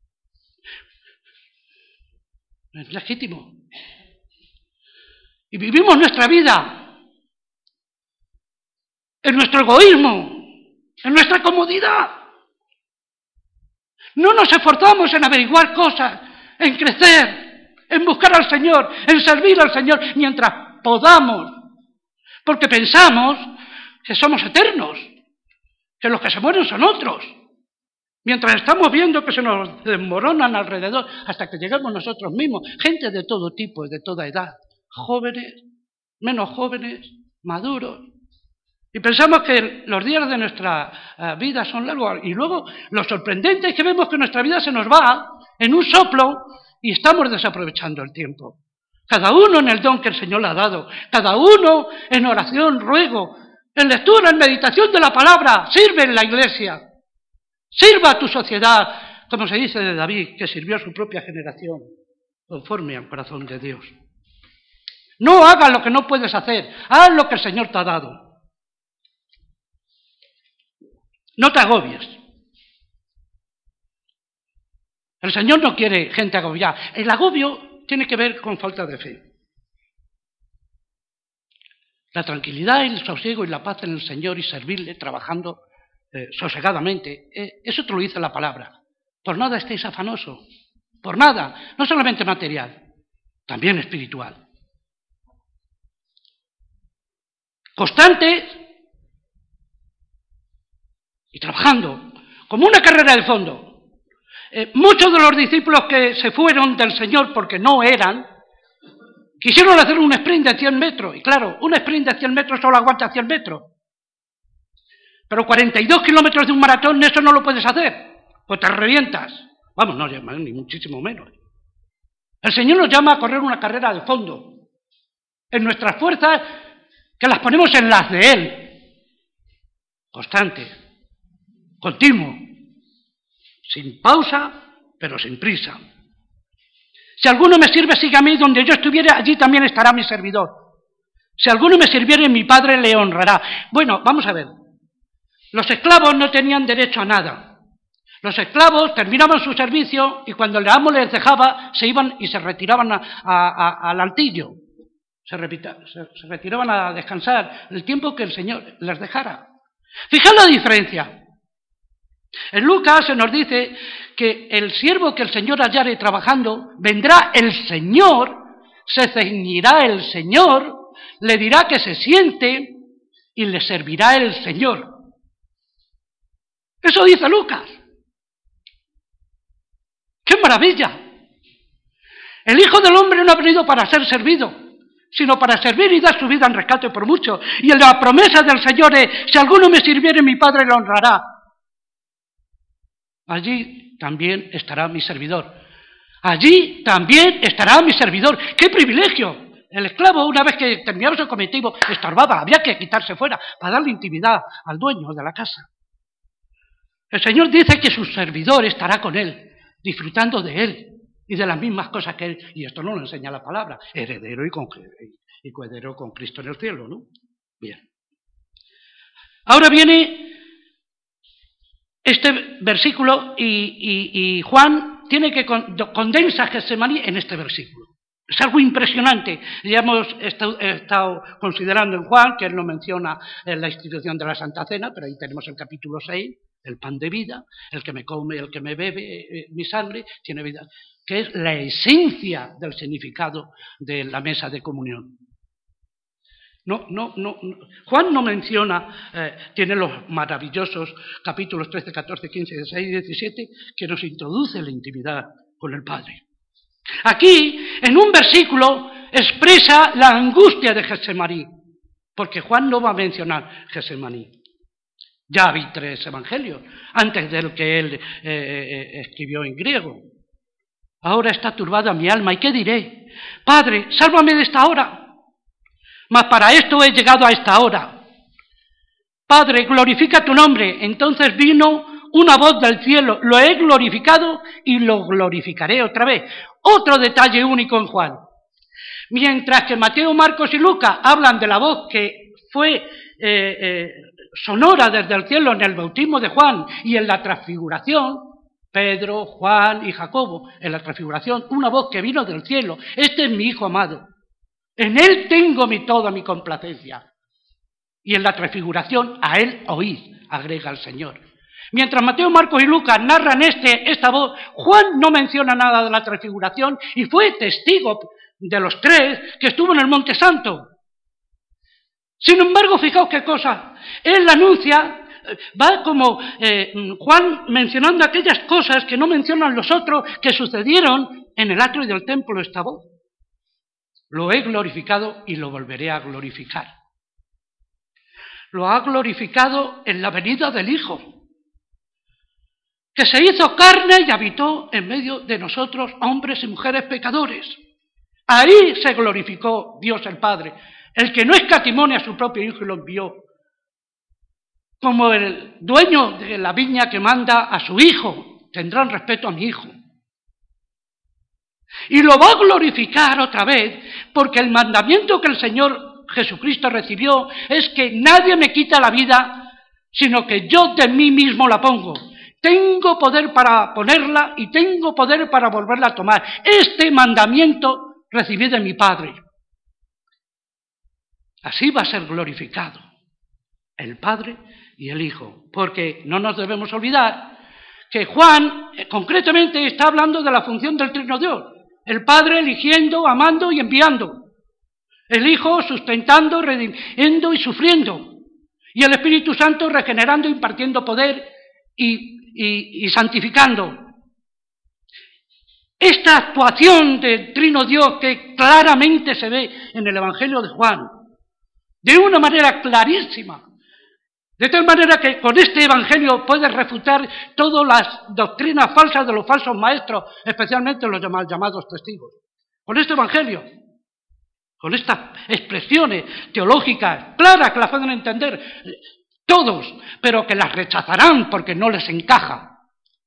Es legítimo. Y vivimos nuestra vida en nuestro egoísmo, en nuestra comodidad. No nos esforzamos en averiguar cosas, en crecer, en buscar al Señor, en servir al Señor mientras podamos, porque pensamos que somos eternos, que los que se mueren son otros, mientras estamos viendo que se nos desmoronan alrededor hasta que llegamos nosotros mismos, gente de todo tipo y de toda edad, jóvenes, menos jóvenes, maduros, y pensamos que los días de nuestra uh, vida son largos, y luego lo sorprendente es que vemos que nuestra vida se nos va en un soplo y estamos desaprovechando el tiempo. Cada uno en el don que el Señor le ha dado, cada uno en oración, ruego, en lectura, en meditación de la palabra, sirve en la iglesia, sirva a tu sociedad, como se dice de David, que sirvió a su propia generación, conforme al corazón de Dios. No hagas lo que no puedes hacer, haz lo que el Señor te ha dado. No te agobies. El Señor no quiere gente agobiada. El agobio tiene que ver con falta de fe. La tranquilidad y el sosiego y la paz en el Señor y servirle trabajando eh, sosegadamente, eh, eso te lo dice la palabra. Por nada estéis afanosos, por nada, no solamente material, también espiritual. Constantes y trabajando, como una carrera de fondo. Eh, muchos de los discípulos que se fueron del Señor porque no eran, quisieron hacer un sprint de cien metros, y claro, un sprint de cien metros solo aguanta cien metros. Pero cuarenta y dos kilómetros de un maratón, eso no lo puedes hacer, o te revientas. Vamos, no, ni muchísimo menos. El Señor nos llama a correr una carrera de fondo, en nuestras fuerzas, que las ponemos en las de Él. Constante, continuo, sin pausa, pero sin prisa. Si alguno me sirve, siga a mí, donde yo estuviera, allí también estará mi servidor. Si alguno me sirviere, mi Padre le honrará. Bueno, vamos a ver. Los esclavos no tenían derecho a nada. Los esclavos terminaban su servicio y cuando el amo les dejaba, se iban y se retiraban a, a, a, al altillo. Se, repita, se, se retiraban a descansar el tiempo que el Señor les dejara. Fijaos la diferencia. En Lucas se nos dice que el siervo que el Señor hallare trabajando, vendrá el Señor, se ceñirá el Señor, le dirá que se siente y le servirá el Señor. Eso dice Lucas. ¡Qué maravilla! El Hijo del Hombre no ha venido para ser servido, sino para servir y dar su vida en rescate por mucho. Y en la promesa del Señor es, si alguno me sirviere, mi Padre le honrará. Allí también estará mi servidor. Allí también estará mi servidor. ¡Qué privilegio! El esclavo, una vez que terminaba su cometido, estorbaba, había que quitarse fuera para darle intimidad al dueño de la casa. El Señor dice que su servidor estará con él, disfrutando de él y de las mismas cosas que él. Y esto no lo enseña la palabra, heredero y, con, y coheredero con Cristo en el cielo, ¿no? Bien. Ahora viene este versículo y, y, y Juan tiene que condensa Getsemaní en este versículo. Es algo impresionante. Ya hemos estado, estado considerando en Juan, que él no menciona en la institución de la Santa Cena, pero ahí tenemos el capítulo seis, el pan de vida, el que me come, el que me bebe eh, mi sangre, tiene vida, que es la esencia del significado de la mesa de comunión. No, no, no, no. Juan no menciona, eh, tiene los maravillosos capítulos trece, catorce, quince, dieciséis y diecisiete, que nos introduce la intimidad con el Padre. Aquí, en un versículo, expresa la angustia de Getsemaní, porque Juan no va a mencionar Getsemaní. Ya vi tres evangelios, antes del que él eh, eh, escribió en griego. Ahora está turbada mi alma, ¿y qué diré? Padre, sálvame de esta hora. Mas para esto he llegado a esta hora. Padre, glorifica tu nombre. Entonces vino una voz del cielo, lo he glorificado y lo glorificaré otra vez. Otro detalle único en Juan. Mientras que Mateo, Marcos y Lucas hablan de la voz que fue eh, eh, sonora desde el cielo en el bautismo de Juan y en la transfiguración, Pedro, Juan y Jacobo, en la transfiguración, una voz que vino del cielo. Este es mi Hijo amado. En él tengo mi, toda mi complacencia. Y en la transfiguración, a él oíd, agrega el Señor. Mientras Mateo, Marcos y Lucas narran este, esta voz, Juan no menciona nada de la transfiguración y fue testigo de los tres que estuvo en el Monte Santo. Sin embargo, fijaos qué cosa, él anuncia, va como eh, Juan mencionando aquellas cosas que no mencionan los otros que sucedieron en el atrio del templo esta voz. Lo he glorificado y lo volveré a glorificar. Lo ha glorificado en la venida del Hijo, que se hizo carne y habitó en medio de nosotros, hombres y mujeres pecadores. Ahí se glorificó Dios el Padre, el que no escatimó a su propio Hijo y lo envió, como el dueño de la viña que manda a su Hijo, tendrán respeto a mi Hijo. Y lo va a glorificar otra vez, porque el mandamiento que el Señor Jesucristo recibió es que nadie me quita la vida sino que yo de mí mismo la pongo. Tengo poder para ponerla y tengo poder para volverla a tomar. Este mandamiento recibí de mi Padre. Así va a ser glorificado el Padre y el Hijo, porque no nos debemos olvidar que Juan eh, concretamente está hablando de la función del Trino Dios, el Padre eligiendo, amando y enviando, el Hijo sustentando, redimiendo y sufriendo, y el Espíritu Santo regenerando, impartiendo poder y, y, y santificando. Esta actuación del Trino Dios que claramente se ve en el Evangelio de Juan, de una manera clarísima, de tal manera que con este Evangelio puedes refutar todas las doctrinas falsas de los falsos maestros, especialmente los llamados testigos. Con este Evangelio, con estas expresiones teológicas claras que las pueden entender todos, pero que las rechazarán porque no les encaja.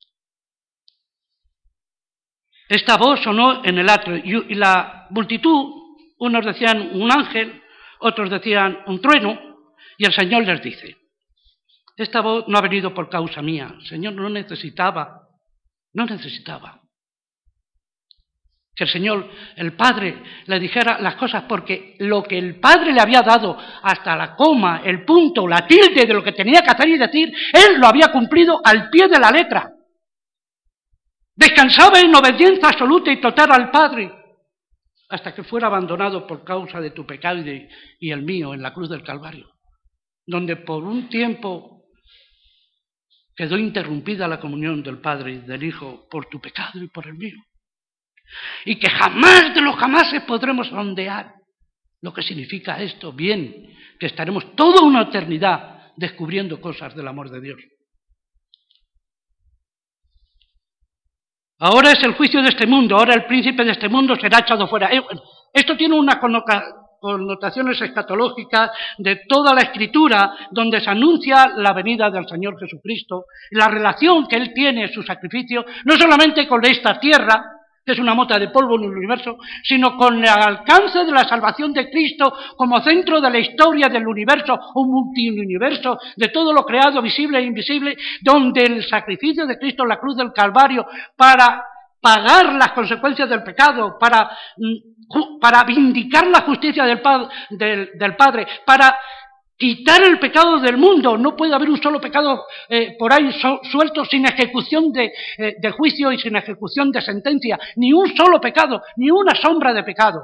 Esta voz sonó en el atrio y la multitud, unos decían un ángel, otros decían un trueno, y el Señor les dice: esta voz no ha venido por causa mía. El Señor no necesitaba, no necesitaba que el Señor, el Padre, le dijera las cosas, porque lo que el Padre le había dado hasta la coma, el punto, la tilde de lo que tenía que hacer y decir, Él lo había cumplido al pie de la letra. Descansaba en obediencia absoluta y total al Padre, hasta que fuera abandonado por causa de tu pecado y, de, y el mío en la cruz del Calvario, donde por un tiempo quedó interrumpida la comunión del Padre y del Hijo por tu pecado y por el mío. Y que jamás de los jamases podremos sondear lo que significa esto, bien, que estaremos toda una eternidad descubriendo cosas del amor de Dios. Ahora es el juicio de este mundo, ahora el príncipe de este mundo será echado fuera. Esto tiene una connotaciones escatológicas de toda la Escritura, donde se anuncia la venida del Señor Jesucristo, y la relación que Él tiene, su sacrificio, no solamente con esta tierra, que es una mota de polvo en el universo, sino con el alcance de la salvación de Cristo como centro de la historia del universo, un multiuniverso de todo lo creado, visible e invisible, donde el sacrificio de Cristo en la cruz del Calvario para pagar las consecuencias del pecado, para, para vindicar la justicia del, del, del Padre, para quitar el pecado del mundo. No puede haber un solo pecado eh, por ahí su, suelto sin ejecución de, eh, de juicio y sin ejecución de sentencia. Ni un solo pecado, ni una sombra de pecado.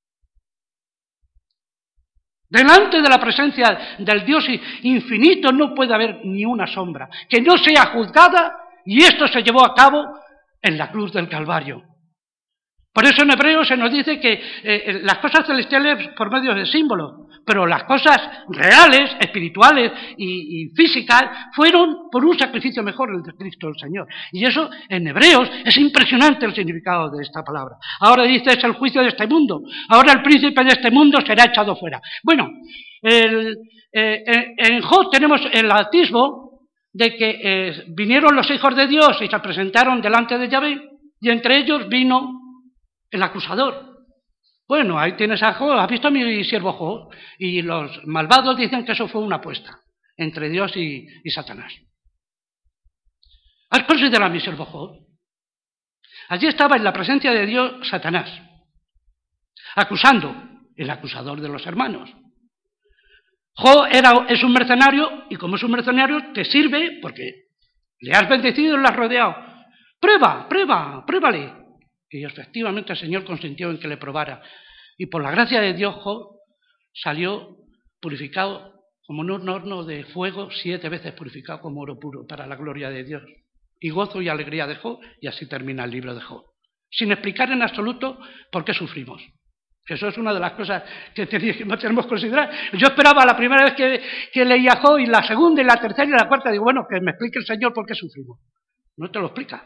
Delante de la presencia del Dios infinito no puede haber ni una sombra que no sea juzgada, y esto se llevó a cabo en la cruz del Calvario. Por eso en Hebreos se nos dice que eh, las cosas celestiales por medio de símbolos, pero las cosas reales, espirituales y, y físicas fueron por un sacrificio mejor, el de Cristo el Señor. Y eso en Hebreos es impresionante el significado de esta palabra. Ahora dice, es el juicio de este mundo, ahora el príncipe de este mundo será echado fuera. Bueno, el, eh, en Job tenemos el atisbo de que eh, vinieron los hijos de Dios y se presentaron delante de Yahvé, y entre ellos vino el acusador. Bueno, ahí tienes a Job, ¿has visto a mi siervo Job? Y los malvados dicen que eso fue una apuesta entre Dios y, y Satanás. ¿Has considerado a mi siervo Job? Allí estaba en la presencia de Dios Satanás, acusando, el acusador de los hermanos. Job era, es un mercenario, y como es un mercenario te sirve porque le has bendecido y le has rodeado. Prueba, prueba, pruébale. Y efectivamente el Señor consintió en que le probara. Y por la gracia de Dios, Job salió purificado como en un horno de fuego, siete veces purificado como oro puro, para la gloria de Dios. Y gozo y alegría de Job, y así termina el libro de Job. Sin explicar en absoluto por qué sufrimos. Que eso es una de las cosas que no tenemos que considerar. Yo esperaba la primera vez que, que leía Job, y la segunda, y la tercera, y la cuarta, digo, bueno, que me explique el Señor por qué sufrimos. No te lo explica.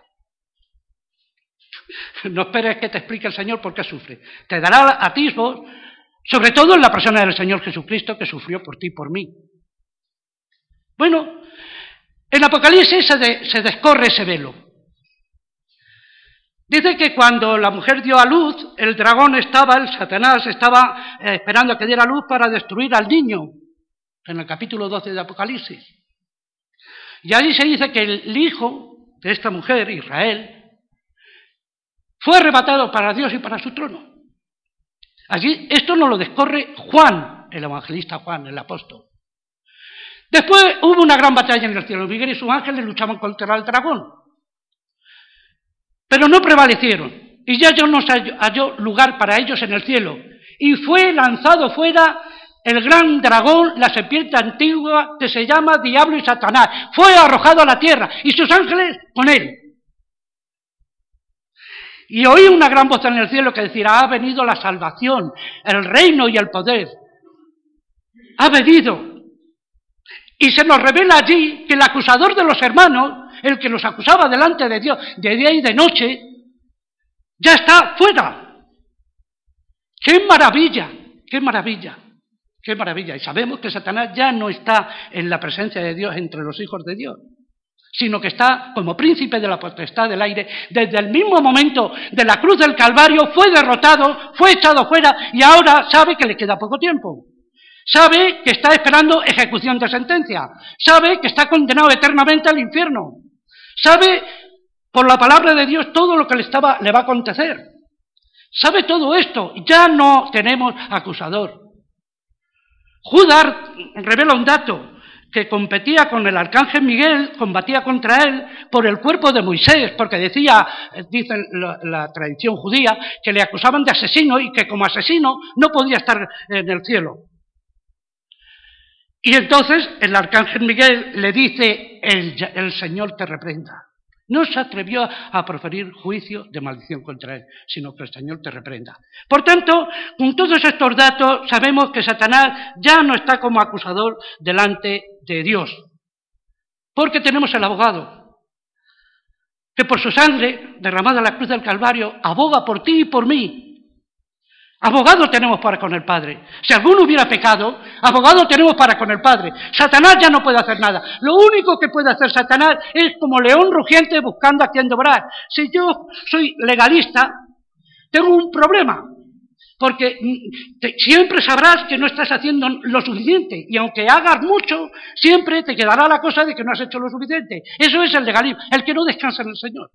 No esperes que te explique el Señor por qué sufre. Te dará atisbos, sobre todo en la persona del Señor Jesucristo, que sufrió por ti y por mí. Bueno, en Apocalipsis se, de, se descorre ese velo. Dice que cuando la mujer dio a luz, el dragón estaba, el Satanás estaba eh, esperando a que diera luz para destruir al niño, en el capítulo doce de Apocalipsis. Y allí se dice que el hijo de esta mujer, Israel, fue arrebatado para Dios y para su trono. Allí esto nos lo descorre Juan, el evangelista Juan, el apóstol. Después hubo una gran batalla en el cielo. Miguel y sus ángeles luchaban contra el dragón, pero no prevalecieron. Y ya no se halló lugar para ellos en el cielo. Y fue lanzado fuera el gran dragón, la serpiente antigua, que se llama Diablo y Satanás. Fue arrojado a la tierra y sus ángeles con él. Y oí una gran voz en el cielo que decía: ha venido la salvación, el reino y el poder. Ha venido. Y se nos revela allí que el acusador de los hermanos, el que los acusaba delante de Dios de día y de noche, ya está fuera. ¡Qué maravilla! ¡Qué maravilla! ¡Qué maravilla! Y sabemos que Satanás ya no está en la presencia de Dios entre los hijos de Dios, sino que está como príncipe de la potestad del aire. Desde el mismo momento de la cruz del Calvario fue derrotado, fue echado fuera y ahora sabe que le queda poco tiempo. Sabe que está esperando ejecución de sentencia. Sabe que está condenado eternamente al infierno. Sabe, por la palabra de Dios, todo lo que le, estaba, le va a acontecer. Sabe todo esto. Ya no tenemos acusador. Judas revela un dato, que competía con el arcángel Miguel, combatía contra él por el cuerpo de Moisés, porque decía, dice la, la tradición judía, que le acusaban de asesino y que como asesino no podía estar en el cielo. Y entonces el arcángel Miguel le dice: el, el Señor te reprenda. No se atrevió a proferir juicio de maldición contra él, sino que el Señor te reprenda. Por tanto, con todos estos datos sabemos que Satanás ya no está como acusador delante de Dios, porque tenemos el abogado, que por su sangre derramada en la cruz del Calvario aboga por ti y por mí. Abogado tenemos para con el Padre. Si alguno hubiera pecado, abogado tenemos para con el Padre. Satanás ya no puede hacer nada. Lo único que puede hacer Satanás es como león rugiente buscando a quien devorar. Si yo soy legalista, tengo un problema, porque te, siempre sabrás que no estás haciendo lo suficiente, y aunque hagas mucho, siempre te quedará la cosa de que no has hecho lo suficiente. Eso es el legalismo, el que no descansa en el Señor.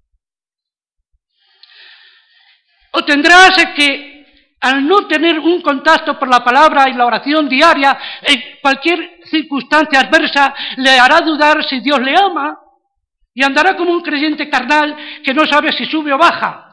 O tendrás que, al no tener un contacto por la palabra y la oración diaria, en cualquier circunstancia adversa le hará dudar si Dios le ama, y andará como un creyente carnal que no sabe si sube o baja.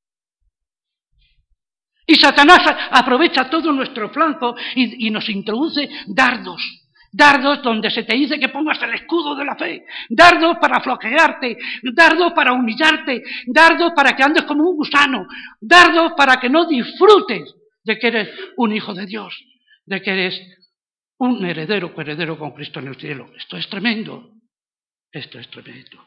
Y Satanás aprovecha todo nuestro flanco y, y nos introduce dardos, dardos donde se te dice que pongas el escudo de la fe, dardos para floquearte, dardos para humillarte, dardos para que andes como un gusano, dardos para que no disfrutes de que eres un hijo de Dios, de que eres un heredero, coheredero con Cristo en el cielo. Esto es tremendo, esto es tremendo.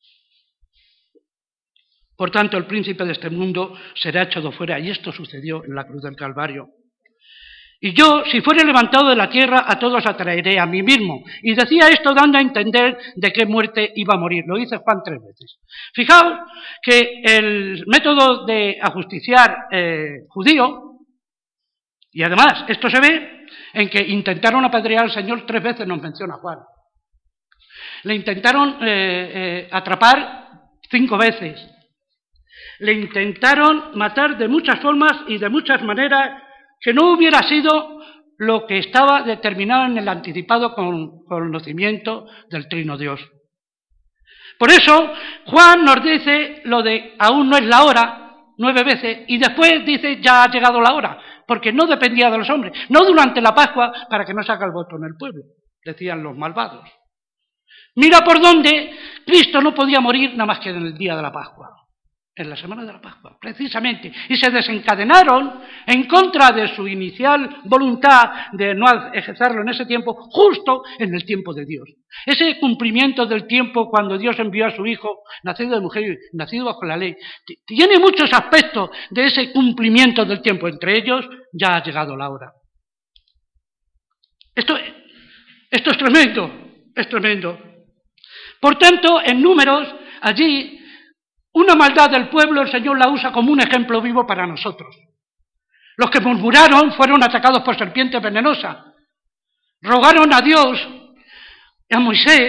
Por tanto, el príncipe de este mundo será echado fuera, y esto sucedió en la cruz del Calvario. Y yo, si fuere levantado de la tierra, a todos atraeré a mí mismo. Y decía esto dando a entender de qué muerte iba a morir. Lo dice Juan tres veces. Fijaos que el método de ajusticiar eh, judío, y además esto se ve en que intentaron apedrear al Señor tres veces, nos menciona Juan. Le intentaron eh, eh, atrapar cinco veces. Le intentaron matar de muchas formas y de muchas maneras, que no hubiera sido lo que estaba determinado en el anticipado con conocimiento del Trino Dios. Por eso, Juan nos dice lo de aún no es la hora, nueve veces, y después dice ya ha llegado la hora, porque no dependía de los hombres, no durante la Pascua, para que no se haga el voto en el pueblo, decían los malvados. Mira por dónde Cristo no podía morir nada más que en el día de la Pascua. En la semana de la Pascua, precisamente, y se desencadenaron en contra de su inicial voluntad de no ejercerlo en ese tiempo, justo en el tiempo de Dios. Ese cumplimiento del tiempo cuando Dios envió a su Hijo, nacido de mujer, nacido bajo la ley, tiene muchos aspectos de ese cumplimiento del tiempo, entre ellos ya ha llegado la hora. Esto, esto es tremendo, es tremendo. Por tanto, en Números, allí, una maldad del pueblo, el Señor la usa como un ejemplo vivo para nosotros. Los que murmuraron fueron atacados por serpientes venenosas. Rogaron a Dios, a Moisés,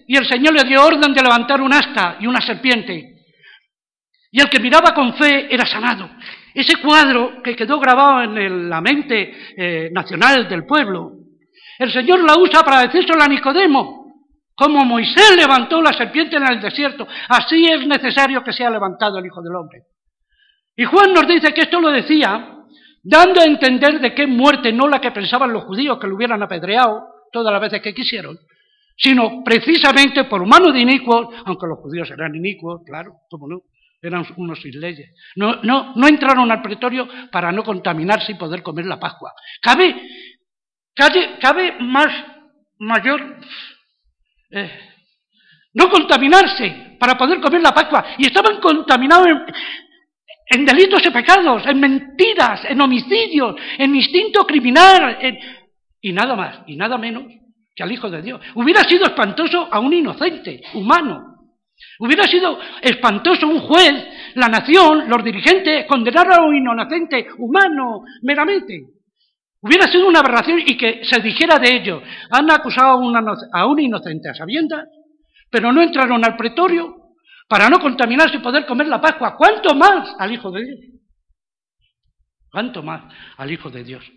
y el Señor le dio orden de levantar un asta y una serpiente. Y el que miraba con fe era sanado. Ese cuadro que quedó grabado en el, la mente eh, nacional del pueblo, el Señor la usa para decírselo a Nicodemo. Como Moisés levantó la serpiente en el desierto, así es necesario que sea levantado el Hijo del Hombre. Y Juan nos dice que esto lo decía dando a entender de qué muerte, no la que pensaban los judíos que lo hubieran apedreado todas las veces que quisieron, sino precisamente por mano de inicuos, aunque los judíos eran inicuos, claro, cómo no, eran unos sin leyes. No, no, no entraron al pretorio para no contaminarse y poder comer la Pascua. Cabe, cabe, cabe más, mayor, eh, no contaminarse para poder comer la Pascua. Y estaban contaminados en, en delitos y pecados, en mentiras, en homicidios, en instinto criminal, en, y nada más, y nada menos que al Hijo de Dios. Hubiera sido espantoso a un inocente, humano. Hubiera sido espantoso un juez, la nación, los dirigentes, condenar a un inocente, humano, meramente. Hubiera sido una aberración y que se dijera de ello. Han acusado a, una, a un inocente a sabiendas, pero no entraron al pretorio para no contaminarse y poder comer la Pascua. ¿Cuánto más al Hijo de Dios? ¿Cuánto más al Hijo de Dios?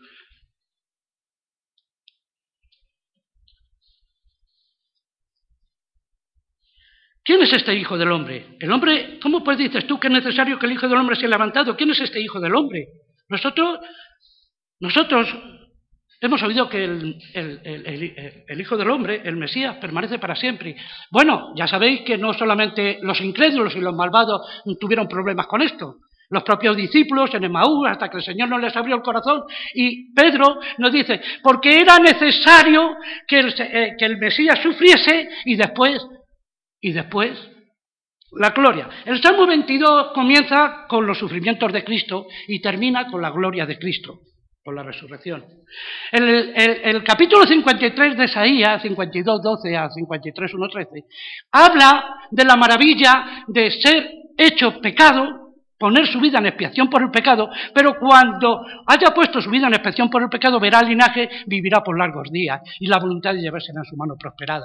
¿Quién es este Hijo del Hombre? El hombre, ¿cómo pues dices tú que es necesario que el Hijo del Hombre sea levantado? ¿Quién es este Hijo del Hombre? Nosotros, nosotros hemos oído que el, el, el, el, el Hijo del Hombre, el Mesías, permanece para siempre. Bueno, ya sabéis que no solamente los incrédulos y los malvados tuvieron problemas con esto. Los propios discípulos en Emaús, hasta que el Señor no les abrió el corazón, y Pedro nos dice, porque era necesario que el, eh, que el Mesías sufriese y después... Y después, la gloria. El Salmo veintidós comienza con los sufrimientos de Cristo y termina con la gloria de Cristo, con la resurrección. El, el, el capítulo cincuenta y tres de Isaías, cincuenta y dos, doce a cincuenta y tres, uno, trece, habla de la maravilla de ser hecho pecado, poner su vida en expiación por el pecado, pero cuando haya puesto su vida en expiación por el pecado, verá el linaje, vivirá por largos días, y la voluntad de llevarse en su mano prosperada.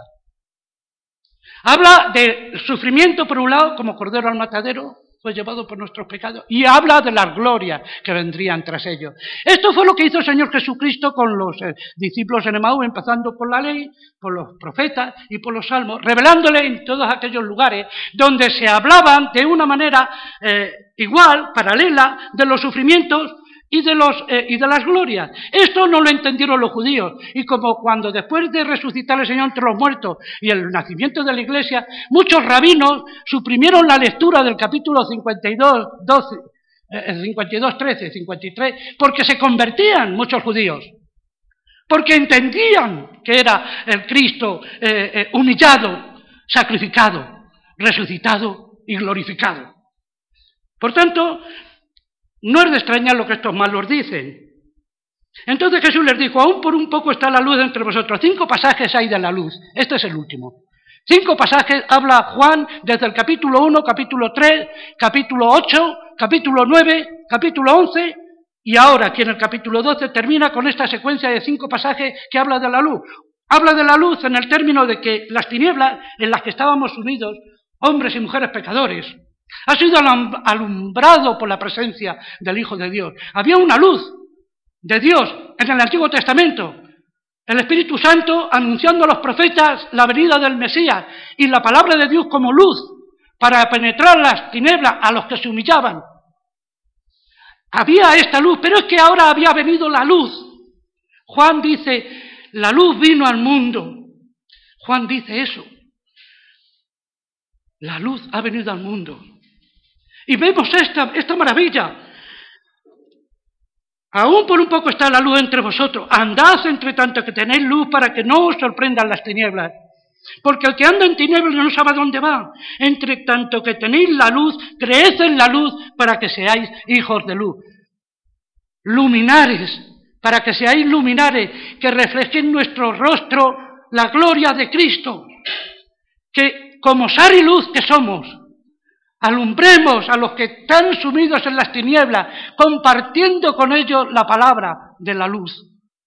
Habla del sufrimiento por un lado, como cordero al matadero, fue llevado por nuestros pecados, y habla de las glorias que vendrían tras ellos. Esto fue lo que hizo el Señor Jesucristo con los eh, discípulos en Emaús, empezando por la ley, por los profetas y por los salmos, revelándole en todos aquellos lugares donde se hablaban de una manera eh, igual, paralela, de los sufrimientos y de, los, eh, y de las glorias. Esto no lo entendieron los judíos, y como cuando después de resucitar el Señor entre los muertos y el nacimiento de la Iglesia, muchos rabinos suprimieron la lectura del capítulo cincuenta y dos, doce, eh, cincuenta y dos, trece, cincuenta y tres, porque se convertían muchos judíos, porque entendían que era el Cristo eh, eh, humillado, sacrificado, resucitado y glorificado. Por tanto, no es de extrañar lo que estos malos dicen. Entonces Jesús les dijo, aún por un poco está la luz entre vosotros. Cinco pasajes hay de la luz. Este es el último. Cinco pasajes habla Juan desde el capítulo uno, capítulo tres, capítulo ocho, capítulo nueve, capítulo once, y ahora aquí en el capítulo doce termina con esta secuencia de cinco pasajes que habla de la luz. Habla de la luz en el término de que las tinieblas en las que estábamos sumidos, hombres y mujeres pecadores, ha sido alumbrado por la presencia del Hijo de Dios. Había una luz de Dios en el Antiguo Testamento, el Espíritu Santo anunciando a los profetas la venida del Mesías y la palabra de Dios como luz para penetrar las tinieblas a los que se humillaban. Había esta luz, pero es que ahora había venido la luz. Juan dice, la luz vino al mundo. Juan dice eso. La luz ha venido al mundo. Y vemos esta, esta maravilla. Aún por un poco está la luz entre vosotros. Andad entre tanto que tenéis luz para que no os sorprendan las tinieblas. Porque el que anda en tinieblas no sabe a dónde va. Entre tanto que tenéis la luz, creed en la luz para que seáis hijos de luz. Luminares, para que seáis luminares, que reflejen nuestro rostro la gloria de Cristo. Que como sal y luz que somos, alumbremos a los que están sumidos en las tinieblas, compartiendo con ellos la palabra de la luz.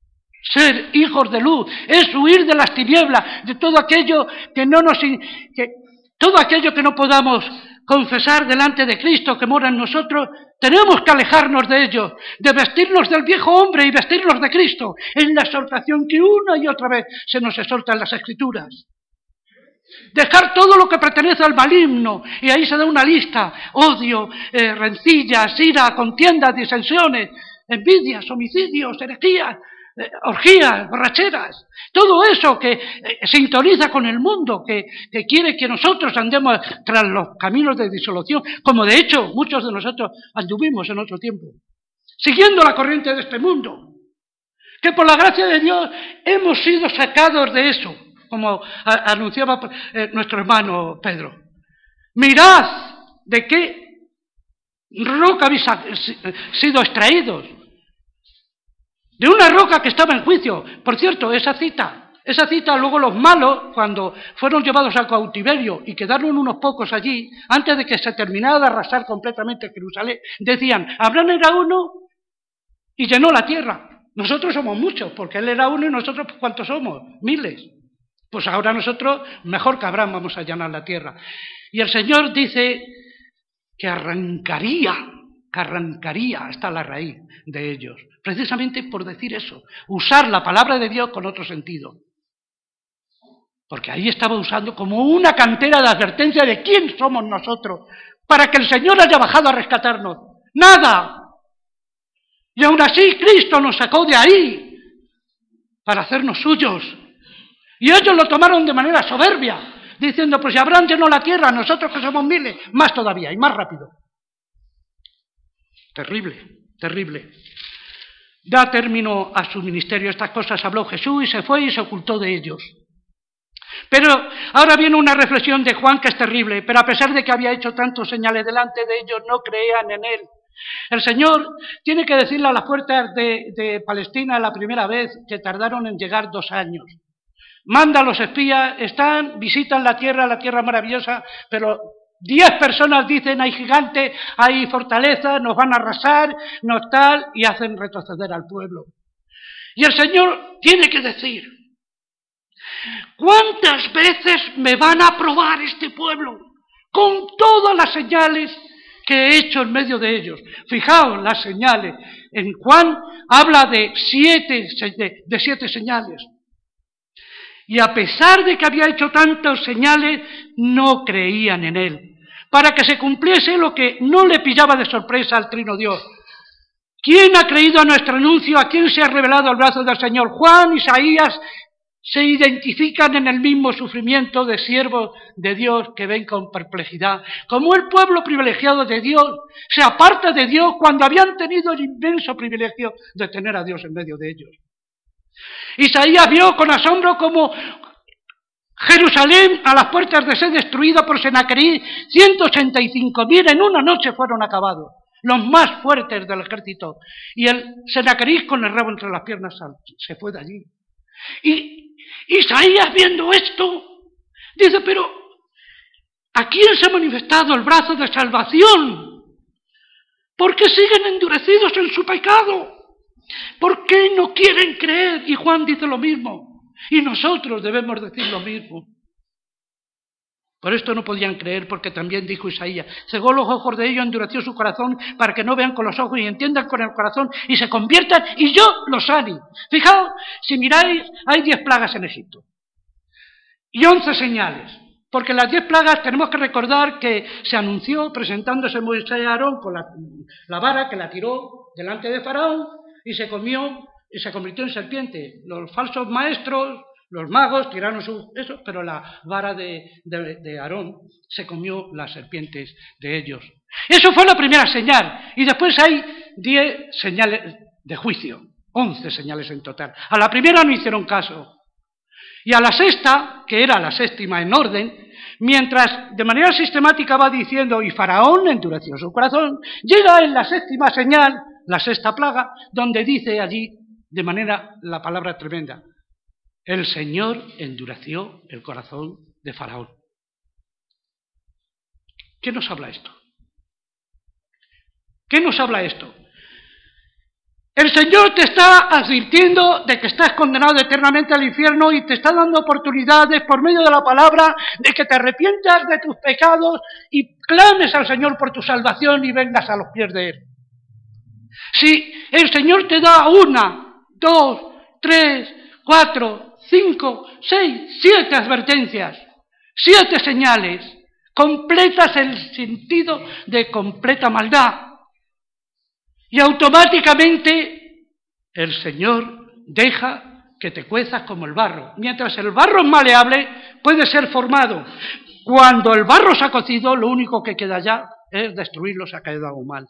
ser hijos de luz, es huir de las tinieblas, de todo aquello que no nos, que, todo aquello que no podamos confesar delante de Cristo que mora en nosotros, tenemos que alejarnos de ello, de vestirnos del viejo hombre y vestirnos de Cristo, en la exhortación que una y otra vez se nos exhorta en las Escrituras. Dejar todo lo que pertenece al maligno, y ahí se da una lista: odio, eh, rencillas, ira, contiendas, disensiones, envidias, homicidios, herejías, eh, orgías, borracheras, todo eso que eh, sintoniza con el mundo, que, que quiere que nosotros andemos tras los caminos de disolución, como de hecho muchos de nosotros anduvimos en otro tiempo, siguiendo la corriente de este mundo, que por la gracia de Dios hemos sido sacados de eso, como a, anunciaba eh, nuestro hermano Pedro. Mirad de qué roca habéis sido extraídos. De una roca que estaba en juicio. Por cierto, esa cita, esa cita luego los malos, cuando fueron llevados al cautiverio y quedaron unos pocos allí, antes de que se terminara de arrasar completamente Jerusalén, decían: Abraham era uno y llenó la tierra. Nosotros somos muchos, porque él era uno y nosotros, ¿cuántos somos? Miles. Pues ahora nosotros, mejor que Abraham, vamos a llenar la tierra. Y el Señor dice que arrancaría, que arrancaría hasta la raíz de ellos, precisamente por decir eso, usar la palabra de Dios con otro sentido. Porque ahí estaba usando como una cantera de advertencia de quién somos nosotros, para que el Señor haya bajado a rescatarnos. ¡Nada! Y aún así Cristo nos sacó de ahí para hacernos suyos. Y ellos lo tomaron de manera soberbia, diciendo: pues si Abraham llenó la tierra, nosotros que somos miles, más todavía y más rápido. Terrible, terrible. Da término a su ministerio. Estas cosas habló Jesús y se fue y se ocultó de ellos. Pero ahora viene una reflexión de Juan que es terrible. Pero a pesar de que había hecho tantos señales delante de ellos, no creían en él. El Señor tiene que decirle a las puertas de, de Palestina la primera vez, que tardaron en llegar dos años. Manda a los espías, están, visitan la tierra, la tierra maravillosa, pero diez personas dicen: hay gigantes, hay fortalezas, nos van a arrasar, no tal, y hacen retroceder al pueblo. Y el Señor tiene que decir: ¿cuántas veces me van a probar este pueblo? Con todas las señales que he hecho en medio de ellos. Fijaos las señales. En Juan habla de siete, de, de siete señales. Y a pesar de que había hecho tantas señales, no creían en él, para que se cumpliese lo que no le pillaba de sorpresa al Trino Dios. ¿Quién ha creído a nuestro anuncio? ¿A quién se ha revelado el brazo del Señor? Juan, Isaías se identifican en el mismo sufrimiento de siervos de Dios que ven con perplejidad. Como el pueblo privilegiado de Dios se aparta de Dios cuando habían tenido el inmenso privilegio de tener a Dios en medio de ellos. Isaías vio con asombro cómo Jerusalén, a las puertas de ser destruida por Senaquerib, ciento ochenta y cinco mil en una noche fueron acabados, los más fuertes del ejército. Y el Senaquerib, con el rabo entre las piernas, se fue de allí. Y Isaías, viendo esto, dice: pero ¿a quién se ha manifestado el brazo de salvación? ¿Por qué siguen endurecidos en su pecado? ¿Por qué no quieren creer? Y Juan dice lo mismo. Y nosotros debemos decir lo mismo. Por esto no podían creer, porque también dijo Isaías: cegó los ojos de ellos, endureció su corazón, para que no vean con los ojos y entiendan con el corazón y se conviertan, y yo los sane. Fijaos, si miráis, hay diez plagas en Egipto y once señales, porque las diez plagas tenemos que recordar que se anunció presentándose Moisés a Aarón con la, la vara, que la tiró delante de Faraón y se comió y se convirtió en serpiente. Los falsos maestros, los magos, tiraron su, eso, pero la vara de, de, de Aarón se comió las serpientes de ellos. Eso fue la primera señal. Y después hay diez señales de juicio, once señales en total. A la primera no hicieron caso. Y a la sexta, que era la séptima en orden, mientras de manera sistemática va diciendo: y Faraón endureció su corazón, llega en la séptima señal, la sexta plaga, donde dice allí de manera la palabra tremenda: el Señor endureció el corazón de Faraón. ¿Qué nos habla esto? ¿Qué nos habla esto? El Señor te está advirtiendo de que estás condenado eternamente al infierno y te está dando oportunidades por medio de la palabra de que te arrepientas de tus pecados y clames al Señor por tu salvación y vengas a los pies de Él. Si el Señor te da una, dos, tres, cuatro, cinco, seis, siete advertencias, siete señales, completas el sentido de completa maldad. Y automáticamente el Señor deja que te cuezas como el barro. Mientras el barro es maleable, puede ser formado. Cuando el barro se ha cocido, lo único que queda ya es destruirlo, se ha quedado mal.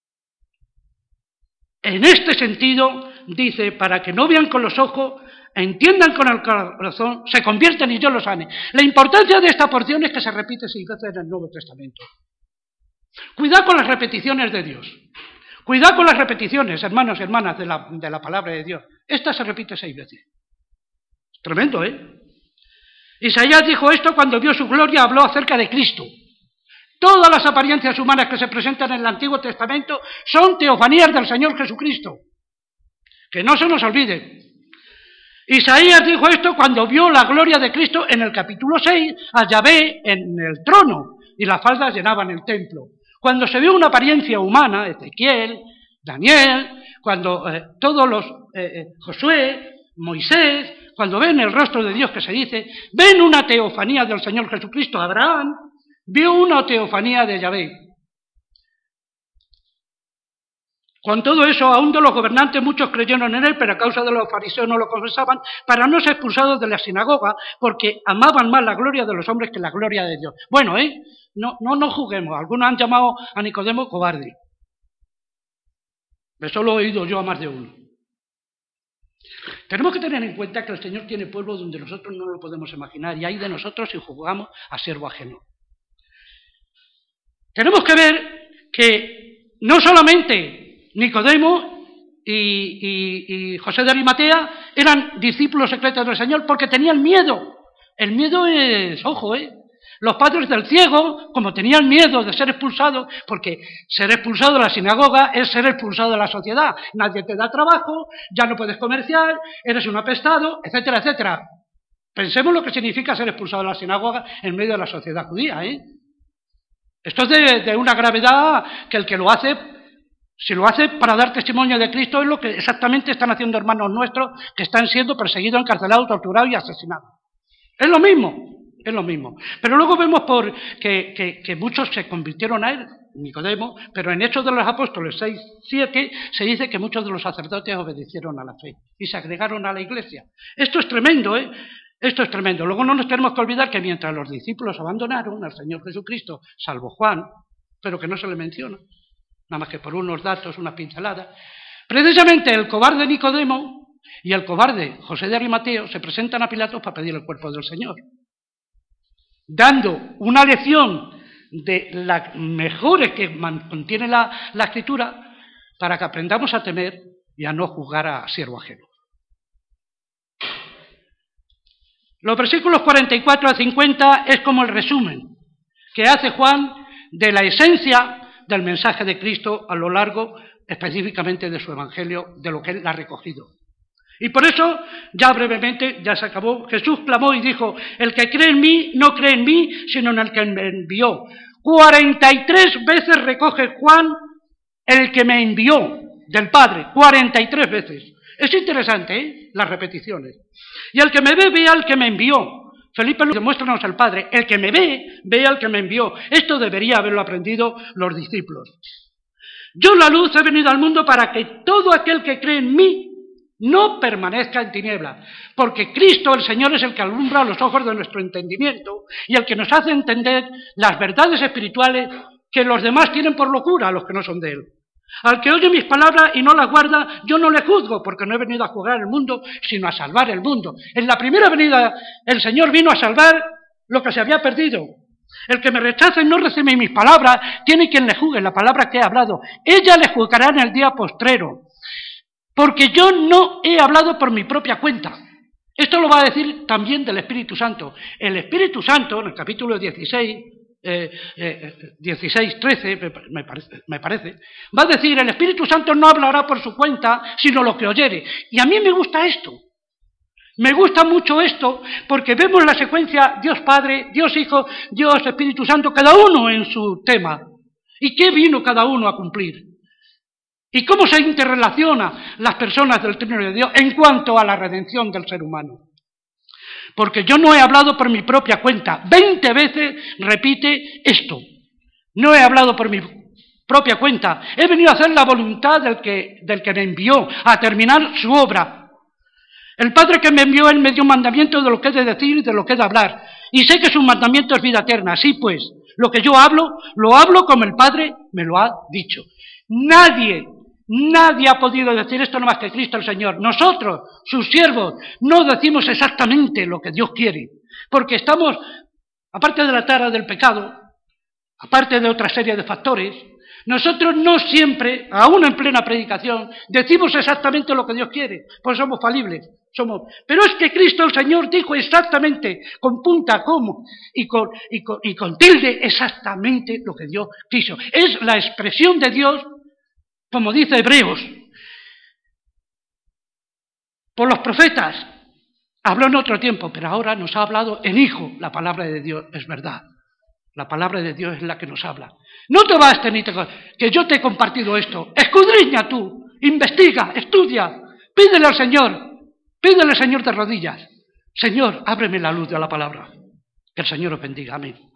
En este sentido, dice, para que no vean con los ojos, entiendan con el corazón, se convierten y Dios los sane. La importancia de esta porción es que se repite seis veces en el Nuevo Testamento. Cuidado con las repeticiones de Dios. Cuidado con las repeticiones, hermanos y hermanas, de la, de la palabra de Dios. Esta se repite seis veces. Tremendo, ¿eh? Isaías dijo esto cuando vio su gloria, habló acerca de Cristo. Todas las apariencias humanas que se presentan en el Antiguo Testamento son teofanías del Señor Jesucristo. Que no se nos olvide. Isaías dijo esto cuando vio la gloria de Cristo en el capítulo seis, a Yahvé en el trono, y las faldas llenaban el templo. Cuando se ve una apariencia humana, Ezequiel, Daniel, cuando eh, todos los, eh, Josué, Moisés, cuando ven el rostro de Dios que se dice, ven una teofanía del Señor Jesucristo. Abraham vio una teofanía de Yahvé. Con todo eso, aún de los gobernantes muchos creyeron en él, pero a causa de los fariseos no lo confesaban, para no ser expulsados de la sinagoga, porque amaban más la gloria de los hombres que la gloria de Dios. Bueno, ¿eh? No, no, no juguemos. Algunos han llamado a Nicodemo cobarde. Eso lo he oído yo a más de uno. Tenemos que tener en cuenta que el Señor tiene pueblo donde nosotros no lo podemos imaginar, y hay de nosotros si jugamos a siervo ajeno. Tenemos que ver que no solamente Nicodemo y, y, y José de Arimatea eran discípulos secretos del Señor porque tenían miedo. El miedo es, ojo, ¿eh? Los padres del ciego, como tenían miedo de ser expulsados, porque ser expulsado de la sinagoga es ser expulsado de la sociedad. Nadie te da trabajo, ya no puedes comerciar, eres un apestado, etcétera, etcétera. Pensemos lo que significa ser expulsado de la sinagoga en medio de la sociedad judía, ¿eh? Esto es de, de una gravedad que el que lo hace, si lo hace para dar testimonio de Cristo, es lo que exactamente están haciendo hermanos nuestros que están siendo perseguidos, encarcelados, torturados y asesinados. Es lo mismo. Es lo mismo. Pero luego vemos por que, que, que muchos se convirtieron a él, Nicodemo, pero en Hechos de los Apóstoles seis, siete se dice que muchos de los sacerdotes obedecieron a la fe y se agregaron a la iglesia. Esto es tremendo, ¿eh? Esto es tremendo. Luego no nos tenemos que olvidar que mientras los discípulos abandonaron al Señor Jesucristo, salvo Juan, pero que no se le menciona, nada más que por unos datos, unas pinceladas, precisamente el cobarde Nicodemo y el cobarde José de Arimateo se presentan a Pilatos para pedir el cuerpo del Señor, dando una lección de las mejores que contiene la, la Escritura para que aprendamos a temer y a no juzgar a siervo ajeno. Los versículos cuarenta y cuatro a cincuenta es como el resumen que hace Juan de la esencia del mensaje de Cristo a lo largo específicamente de su evangelio, de lo que él ha recogido. Y por eso, ya brevemente, ya se acabó, Jesús clamó y dijo, el que cree en mí, no cree en mí, sino en el que me envió. cuarenta y tres veces recoge Juan el que me envió del Padre, cuarenta y tres veces. Es interesante, ¿eh? Las repeticiones. Y el que me ve, ve al que me envió. Felipe nos demuéstranos al Padre. El que me ve, ve al que me envió. Esto debería haberlo aprendido los discípulos. Yo, la luz, he venido al mundo para que todo aquel que cree en mí no permanezca en tinieblas, porque Cristo, el Señor, es el que alumbra los ojos de nuestro entendimiento y el que nos hace entender las verdades espirituales que los demás tienen por locura a los que no son de Él. Al que oye mis palabras y no las guarda, yo no le juzgo, porque no he venido a juzgar el mundo, sino a salvar el mundo. En la primera venida, el Señor vino a salvar lo que se había perdido. El que me rechace y no recibe mis palabras, tiene quien le juzgue la palabra que he hablado. Ella le juzgará en el día postrero. Porque yo no he hablado por mi propia cuenta. Esto lo va a decir también del Espíritu Santo. El Espíritu Santo, en el capítulo dieciséis, eh, eh, dieciséis, trece, me parece, me parece, va a decir, el Espíritu Santo no hablará por su cuenta, sino lo que oyere. Y a mí me gusta esto. Me gusta mucho esto, porque vemos la secuencia Dios Padre, Dios Hijo, Dios Espíritu Santo, cada uno en su tema. ¿Y qué vino cada uno a cumplir? ¿Y cómo se interrelacionan las personas del Trino de Dios en cuanto a la redención del ser humano? Porque yo no he hablado por mi propia cuenta. Veinte veces repite esto. No he hablado por mi propia cuenta. He venido a hacer la voluntad del que, del que me envió, a terminar su obra. El Padre que me envió, Él me dio mandamiento de lo que he de decir y de lo que he de hablar. Y sé que su mandamiento es vida eterna. Así pues, lo que yo hablo, lo hablo como el Padre me lo ha dicho. Nadie... Nadie ha podido decir esto no más que Cristo el Señor. Nosotros, sus siervos, no decimos exactamente lo que Dios quiere, porque estamos, aparte de la tara del pecado, aparte de otra serie de factores, nosotros no siempre, aún en plena predicación, decimos exactamente lo que Dios quiere, pues somos falibles. Somos. Pero es que Cristo el Señor dijo exactamente, con punta, coma, y con, y con, y con tilde, exactamente lo que Dios quiso. Es la expresión de Dios, como dice Hebreos, por los profetas, habló en otro tiempo, pero ahora nos ha hablado en Hijo. La palabra de Dios es verdad. La palabra de Dios es la que nos habla. No te bastes ni te... que yo te he compartido esto. Escudriña tú, investiga, estudia, pídele al Señor, pídele al Señor de rodillas. Señor, ábreme la luz de la palabra. Que el Señor os bendiga. Amén.